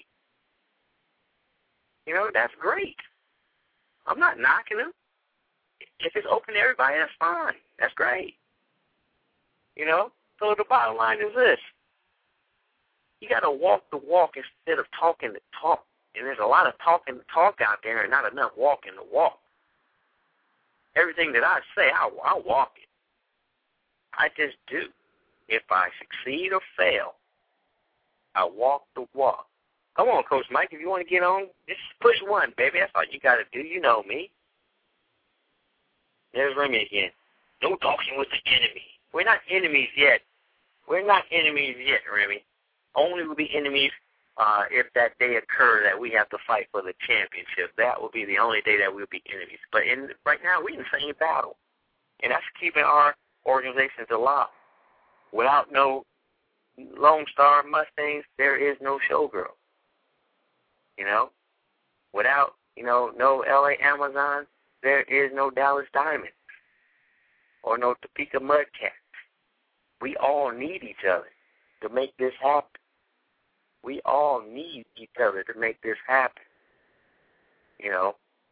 You know, that's great. I'm not knocking him. If it's open to everybody, that's fine. That's great. You know? So the bottom line is this. You got to walk the walk instead of talking the talk. And there's a lot of talking the talk out there and not enough walking the walk. Everything that I say, I'll walk it. I just do. If I succeed or fail, I walk the walk. Come on, Coach Mike, if you want to get on, just push one, baby. That's all you got to do. You know me. There's Remy again. No talking with the enemy. We're not enemies yet. We're not enemies yet, Remy. Only will be enemies if that day occurs that we have to fight for the championship. That will be the only day that we'll be enemies. But right now, we're in the same battle. And that's keeping our organizations alive. Without no Lone Star Mustangs, there is no Showgirl. You know? Without, no LA Amazon, there is no Dallas Diamonds or no Topeka Mudcats. We all need each other to make this happen. We all need each other to make this happen. You know?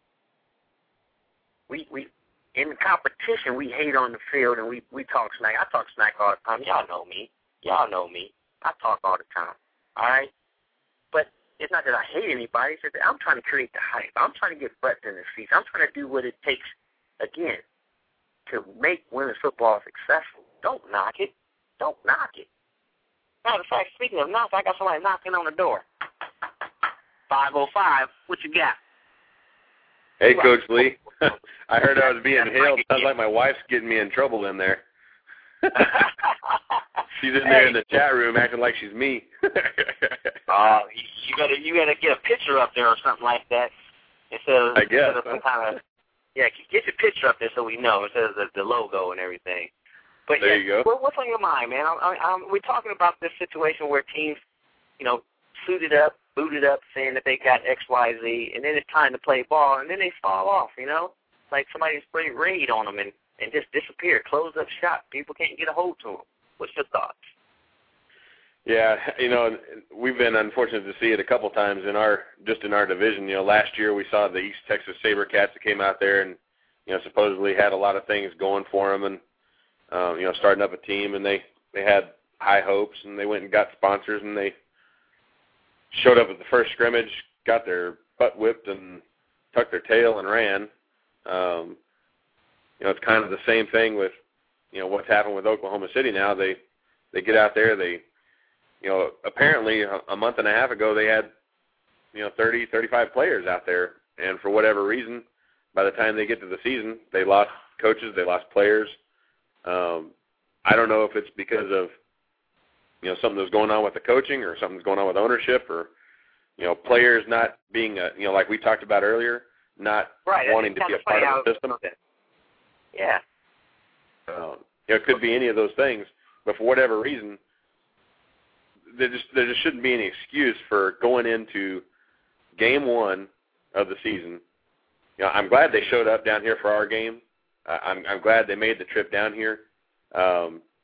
We in the competition, we hate on the field and we talk smack. I talk smack all the time. Y'all know me. I talk all the time. All right? But it's not that I hate anybody. It's that I'm trying to create the hype. I'm trying to get butts in the seats. I'm trying to do what it takes, again, to make women's football successful. Don't knock it. Don't knock it. Matter of fact, speaking of knock, I got somebody knocking on the door. 505, what you got? Hey, Coach Lee. I heard I was being hailed. Sounds like my wife's getting me in trouble in there. She's in there in the chat room acting like she's me. You gotta get a picture up there or something like that. I guess. Some kind of, get your picture up there so we know. It says the logo and everything. But there you go. What's on your mind, man? We're talking about this situation where teams, suited up, booted up, saying that they got X, Y, Z, and then it's time to play ball, and then they fall off, Like somebody's putting raid on them and just disappear, close up shop. People can't get a hold to them. What's your thoughts? Yeah, we've been unfortunate to see it a couple times in our division. Last year we saw the East Texas SaberCats that came out there and, supposedly had a lot of things going for them and, starting up a team, and they had high hopes, and they went and got sponsors, and they showed up at the first scrimmage, got their butt whipped and tucked their tail and ran. It's kind of the same thing with, what's happened with Oklahoma City now. They get out there, they, apparently a month and a half ago they had, 30, 35 players out there, and for whatever reason, by the time they get to the season, they lost coaches, they lost players. I don't know if it's because of, something that's going on with the coaching or something's going on with ownership or, players not being, like we talked about earlier, not wanting to be a part of the system. Yeah. It could be any of those things, but for whatever reason, there just shouldn't be any excuse for going into game one of the season. I'm glad they showed up down here for our game. I'm glad they made the trip down here.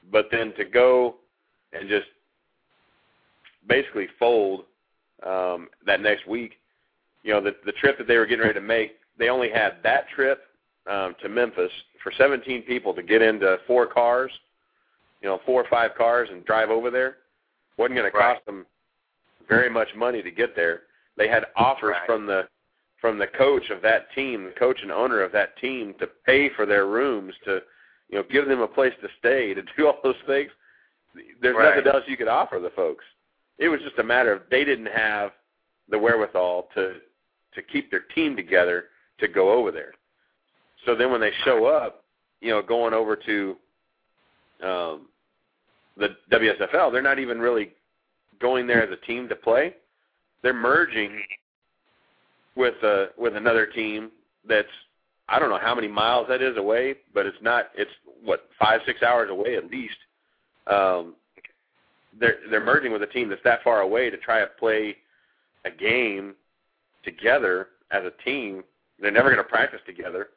But then to go and just basically fold that next week, you know, the trip that they were getting ready to make, they only had that trip to Memphis for 17 people to get into 4 cars, you know, 4 or 5 cars and drive over there. Wasn't going to cost them very much money to get there. They had offers from the coach of that team, the coach and owner of that team, to pay for their rooms, to, you know, give them a place to stay, to do all those things. There's nothing else you could offer the folks. It was just a matter of they didn't have the wherewithal to keep their team together to go over there. So then when they show up, you know, going over to the WSFL, they're not even really going there as a team to play. They're merging with another team that's, I don't know how many miles that is away, but it's 5-6 hours away at least. They're merging with a team that's that far away to try to play a game together as a team. They're never going to practice together.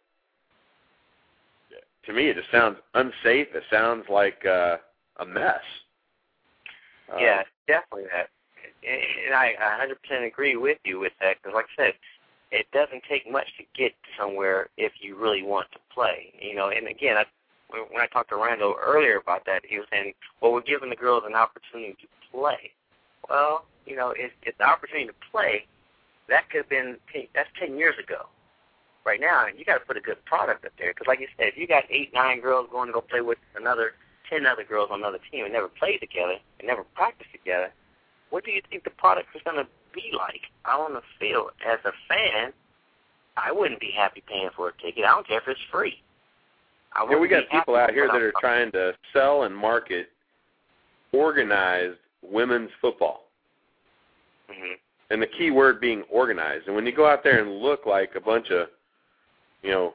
To me, it just sounds unsafe. It sounds like a mess. Yeah, definitely that. And I 100% agree with you with that, because like I said, it doesn't take much to get somewhere if you really want to play. You know, and again, when I talked to Randall earlier about that, he was saying, well, we're giving the girls an opportunity to play. Well, you know, it's the opportunity to play. That could have been, that's 10 years ago. Right now, you got to put a good product up there, because like you said, if you got 8, 9 girls going to go play with another 10 other girls on another team and never played together and never practiced together, what do you think the product is going to be like out on the field? As a fan, I wouldn't be happy paying for a ticket. I don't care if it's free. Yeah, we got people out here that are trying to sell and market organized women's football. Mm-hmm. And the key word being organized. And when you go out there and look like a bunch of, you know,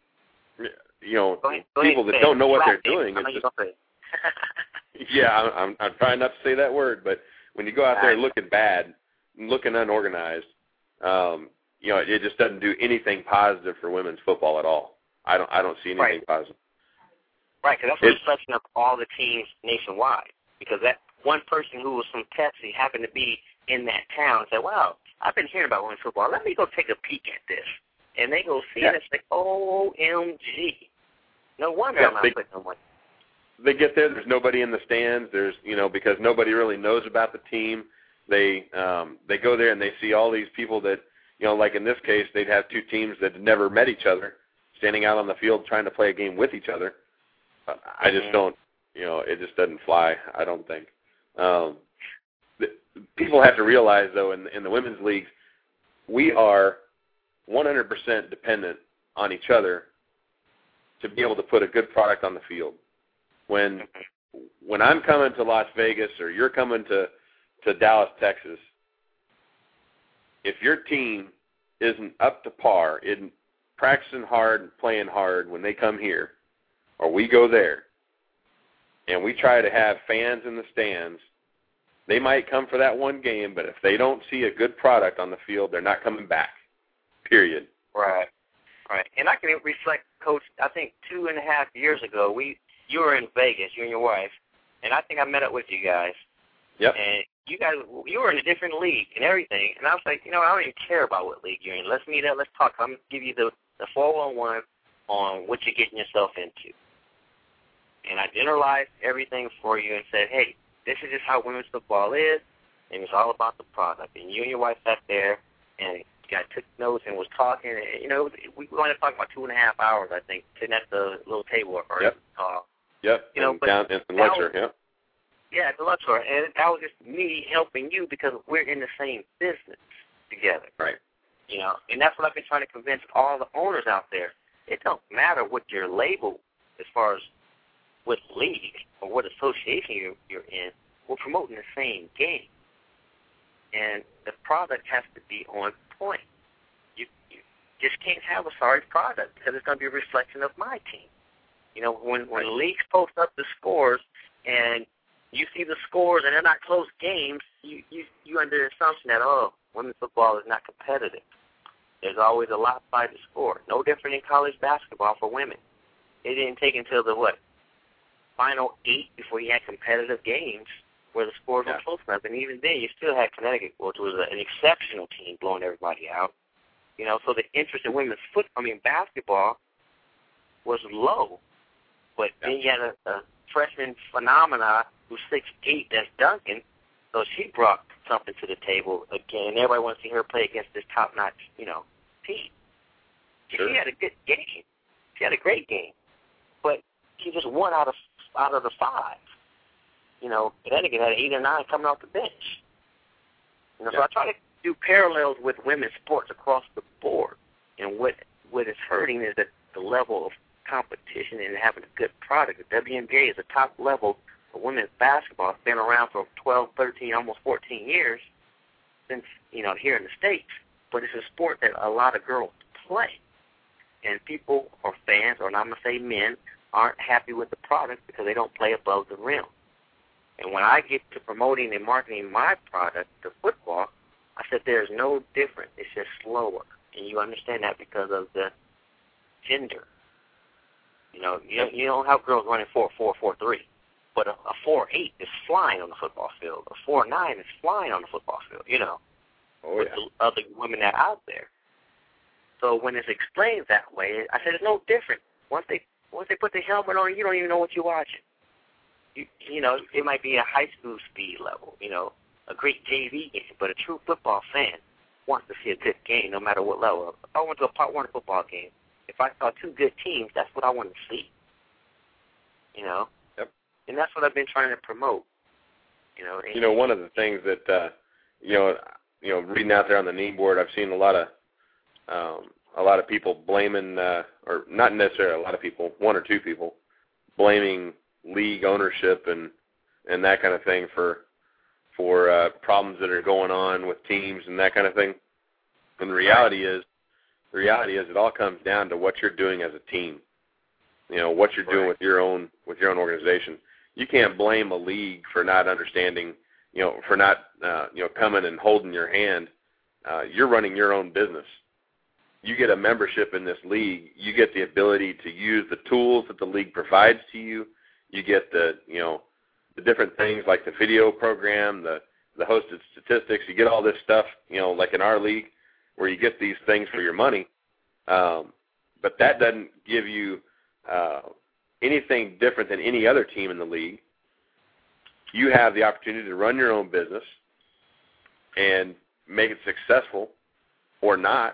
people that don't know what they're doing, it's just, yeah, I'm trying not to say that word, but when you go out there looking bad, looking unorganized, you know, it just doesn't do anything positive for women's football at all. I don't see anything positive. Right, because that's a reflection of all the teams nationwide. Because that one person who was from Pepsi happened to be in that town and said, wow, I've been hearing about women's football. Let me go take a peek at this. And they go see it and say, OMG. No wonder I'm not putting no money. They get there's nobody in the stands. There's, you know, because nobody really knows about the team. They go there and they see all these people that, you know, like in this case, they'd have 2 teams that had never met each other, standing out on the field trying to play a game with each other. I just don't, you know, it just doesn't fly, I don't think. People have to realize, though, in the women's leagues, we are 100% dependent on each other to be able to put a good product on the field. When I'm coming to Las Vegas or you're coming to Dallas, Texas, if your team isn't up to par, isn't practicing hard and playing hard when they come here, or we go there, and we try to have fans in the stands, they might come for that one game, but if they don't see a good product on the field, they're not coming back, period. Right. And I can reflect, Coach, I think 2.5 years ago, you were in Vegas, you and your wife, and I think I met up with you guys. Yep. And you were in a different league and everything, and I was like, you know, I don't even care about what league you're in. Let's meet up, let's talk. I'm going to give you the 411 on what you're getting yourself into. And I generalized everything for you and said, hey, this is just how women's football is, and it's all about the product. And you and your wife sat there and took notes and was talking. And, you know, we only talked about 2.5 hours, I think, sitting at the little table at first. Yep. You know, and down in the lecture, yep. Yeah, at the Luxor. And that was just me helping you because we're in the same business together. Right. You know, and that's what I've been trying to convince all the owners out there. It don't matter what your label as far as what league or what association you're in. We're promoting the same game. And the product has to be on point. You just can't have a sorry product because it's going to be a reflection of my team. You know, when leagues post up the scores and you see the scores and they're not close games, you under the assumption that, women's football is not competitive. There's always a lopsided score. No different in college basketball for women. It didn't take until the, final 8 before you had competitive games where the scores were close enough. And even then, you still had Connecticut, which was an exceptional team, blowing everybody out. You know, so the interest in women's basketball was low. But then you had a freshman phenomena who's 6'8", that's Duncan, so she brought something to the table again. Everybody wants to see her play against this top-notch, team. Sure. She had a good game. She had a great game. But she just won out of the 5. Connecticut had 8 or 9 coming off the bench. So I try to do parallels with women's sports across the board. And what is hurting is that the level of competition and having a good product. The WNBA is a top level of women's basketball. It's been around for 12, 13, almost 14 years since, here in the States. But it's a sport that a lot of girls play. And people or fans, or I'm going to say men, aren't happy with the product because they don't play above the rim. And when I get to promoting and marketing my product, the football, I said there's no difference. It's just slower. And you understand that because of the gender. You don't have girls running 4.4, 4.3. But a 4.8 is flying on the football field. A 4.9 is flying on the football field, with the other women that are out there. So when it's explained that way, I said it's no different. Once they put the helmet on, you don't even know what you're watching. It might be a high school speed level, a great JV game, but a true football fan wants to see a good game no matter what level. If I went to a Part 1 football game, if I saw 2 good teams, that's what I want to see. Yep. And that's what I've been trying to promote. One of the things that reading out there on the knee board, I've seen a lot of people blaming, or not necessarily a lot of people, 1 or 2 people blaming league ownership and that kind of thing for problems that are going on with teams and that kind of thing. And the reality is it all comes down to what you're doing as a team. What you're doing with your own organization. You can't blame a league for not understanding, for not coming and holding your hand. You're running your own business. You get a membership in this league, you get the ability to use the tools that the league provides to you. You get the different things like the video program, the hosted statistics. You get all this stuff, like in our league, where you get these things for your money. But that doesn't give you anything different than any other team in the league. You have the opportunity to run your own business and make it successful or not.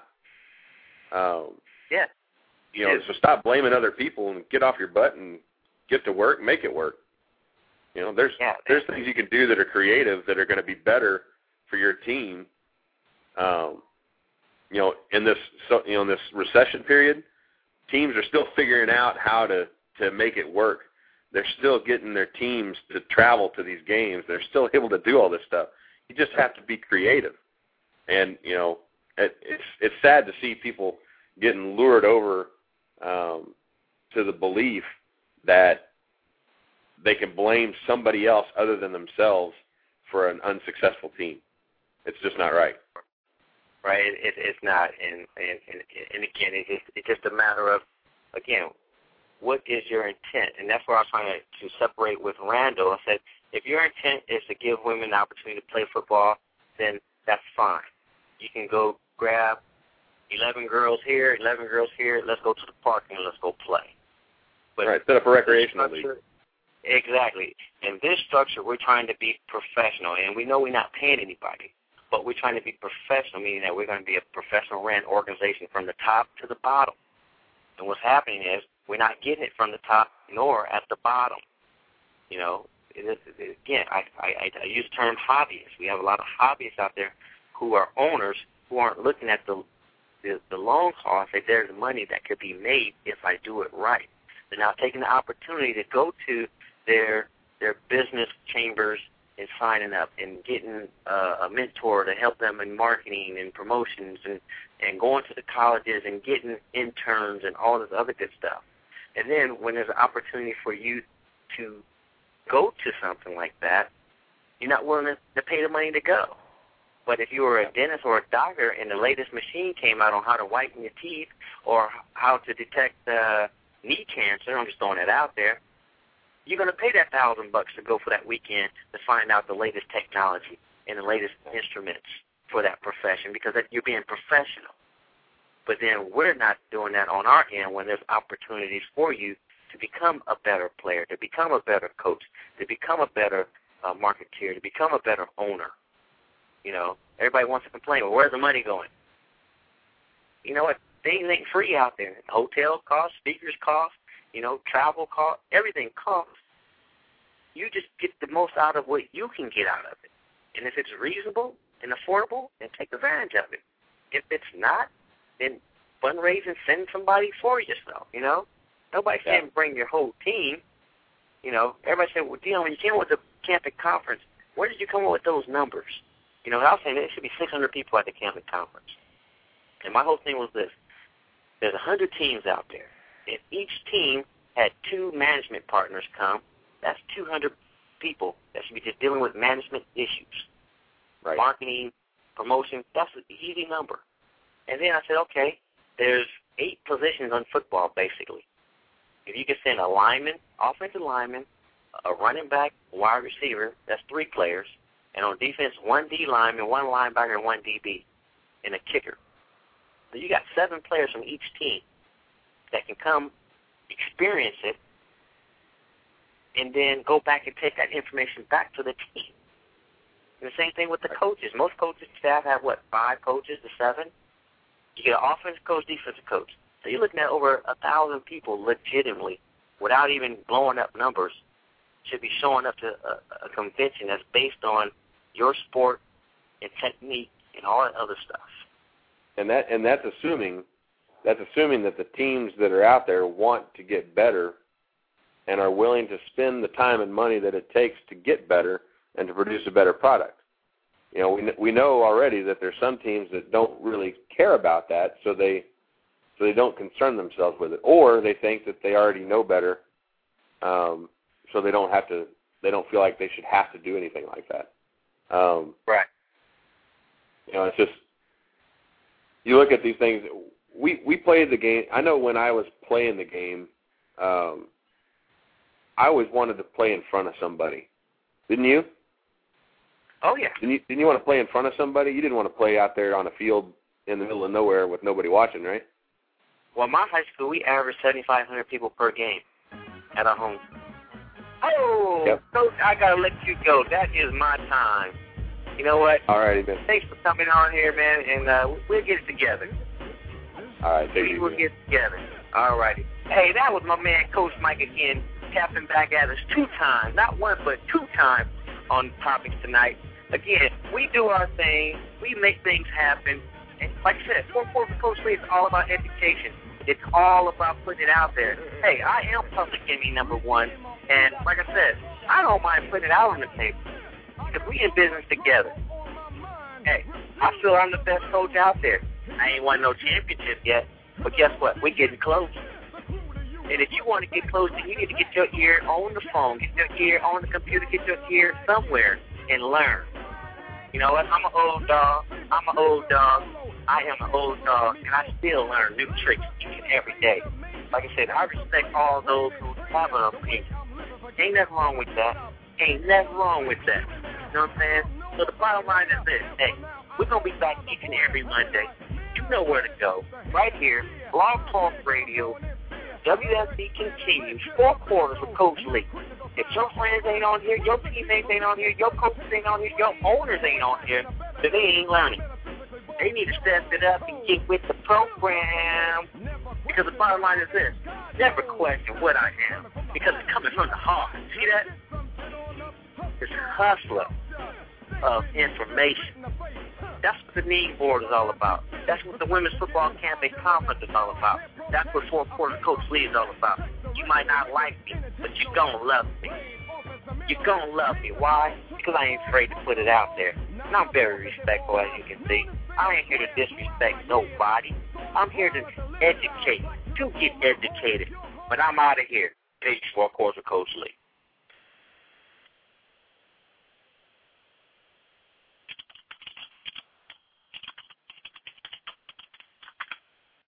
So stop blaming other people and get off your butt and get to work, make it work. There's things you can do that are creative that are going to be better for your team. In this recession period, teams are still figuring out how to make it work. They're still getting their teams to travel to these games. They're still able to do all this stuff. You just have to be creative. And it's sad to see people getting lured over to the belief that they can blame somebody else other than themselves for an unsuccessful team. It's just not right. Right, it's not, and again, it's just a matter of, again, what is your intent? And that's where I was trying to separate with Randall. I said, if your intent is to give women the opportunity to play football, then that's fine. You can go grab 11 girls here, 11 girls here, let's go to the park and let's go play. But right, set up a recreational league. Exactly. In this structure, we're trying to be professional, and we know we're not paying anybody. But we're trying to be professional, meaning that we're going to be a professional-ran organization from the top to the bottom. And what's happening is we're not getting it from the top nor at the bottom. Again, I use the term hobbyists. We have a lot of hobbyists out there who are owners who aren't looking at the long haul and say there's money that could be made if I do it right. They're now taking the opportunity to go to their business chambers and signing up and getting a mentor to help them in marketing and promotions and going to the colleges and getting interns and all this other good stuff. And then when there's an opportunity for you to go to something like that, you're not willing to pay the money to go. But if you were a dentist or a doctor and the latest machine came out on how to whiten your teeth or how to detect knee cancer, I'm just throwing it out there, You're going to pay that $1,000 to go for that weekend to find out the latest technology and the latest instruments for that profession because you're being professional. But then we're not doing that on our end when there's opportunities for you to become a better player, to become a better coach, to become a better marketeer, to become a better owner. You know, everybody wants to complain, well, where's the money going? You know what? Things ain't free out there. Hotel costs, speakers cost, you know, travel costs, everything costs. You just get the most out of what you can get out of it. And if it's reasonable and affordable, then take advantage of it. If it's not, then fundraise and send somebody for yourself, you know? Nobody saying bring your whole team. You know, everybody said, well, Dion, when you came up with the camping conference, where did you come up with those numbers? You know, I was saying there should be 600 people at the camping conference. And my whole thing was this. There's 100 teams out there. If each team had 2 management partners come, that's 200 people that should be just dealing with management issues. Right. Marketing, promotion, that's an easy number. And then I said, okay, there's 8 positions on football, basically. If you can send a lineman, offensive lineman, a running back, wide receiver, that's 3 players. And on defense, 1 D lineman, 1 linebacker, and 1 DB, and a kicker. So you got 7 players from each team that can come experience it and then go back and take that information back to the team. And the same thing with the coaches. Most coaches staff have, 5 coaches to 7? You get an offensive coach, defensive coach. So you're looking at over 1,000 people legitimately, without even blowing up numbers, should be showing up to a convention that's based on your sport and technique and all that other stuff. And that's assuming that the teams that are out there want to get better and are willing to spend the time and money that it takes to get better and to produce a better product. You know, we know already that there's some teams that don't really care about that, so they don't concern themselves with it, or they think that they already know better, so they don't feel like they should have to do anything like that. Right. You know, it's just, you look at these things. We played the game. I know when I was playing the game, I always wanted to play in front of somebody. Didn't you? Oh, yeah. Didn't you want to play in front of somebody? You didn't want to play out there on a field in the middle of nowhere with nobody watching, right? Well, my high school, we averaged 7,500 people per game at our home. Oh, yep. Coach, I got to let you go. That is my time. You know what? All righty, man. Thanks for coming on here, man, and we'll get it together. All right, take it easy. We'll get it together. All righty. Hey, that was my man, Coach Mike, again, tapping back at us 2 times, not 1, but 2 times on topics tonight. Again, we do our thing. We make things happen. And like I said, Four Quarters with Coach Lee, it's all about education. It's all about putting it out there. Hey, I am public enemy number 1. And like I said, I don't mind putting it out on the table because we in business together. Hey, I feel I'm the best coach out there. I ain't won no championship yet, but guess what? We're getting close. And if you want to get close, then you need to get your ear on the phone, get your ear on the computer, get your ear somewhere and learn. You know what? I'm an old dog. I am an old dog, and I still learn new tricks each and every day. Like I said, I respect all those who have an opinion. Ain't nothing wrong with that. You know what I'm saying? So the bottom line is this. Hey, we're going to be back each and every Monday. You know where to go. Right here, Blog Talk Radio, WFC continues, 4 Quarters with Coach Lee. If your friends ain't on here, your teammates ain't on here, your coaches ain't on here, your owners ain't on here, then they ain't learning. They need to step it up and get with the program. Because the bottom line is this. Never question what I am. Because it's coming from the heart. See that? It's hustler of information. That's what the Need Board is all about. That's what the Women's Football Camping Conference is all about. That's what 4 Quarters Coach Lee is all about. You might not like me, but you're going to love me. You're going to love me. Why? Because I ain't afraid to put it out there. And I'm very respectful, as you can see. I ain't here to disrespect nobody. I'm here to educate, to get educated. But I'm out of here. Peace. 4 Quarters with Coach Lee.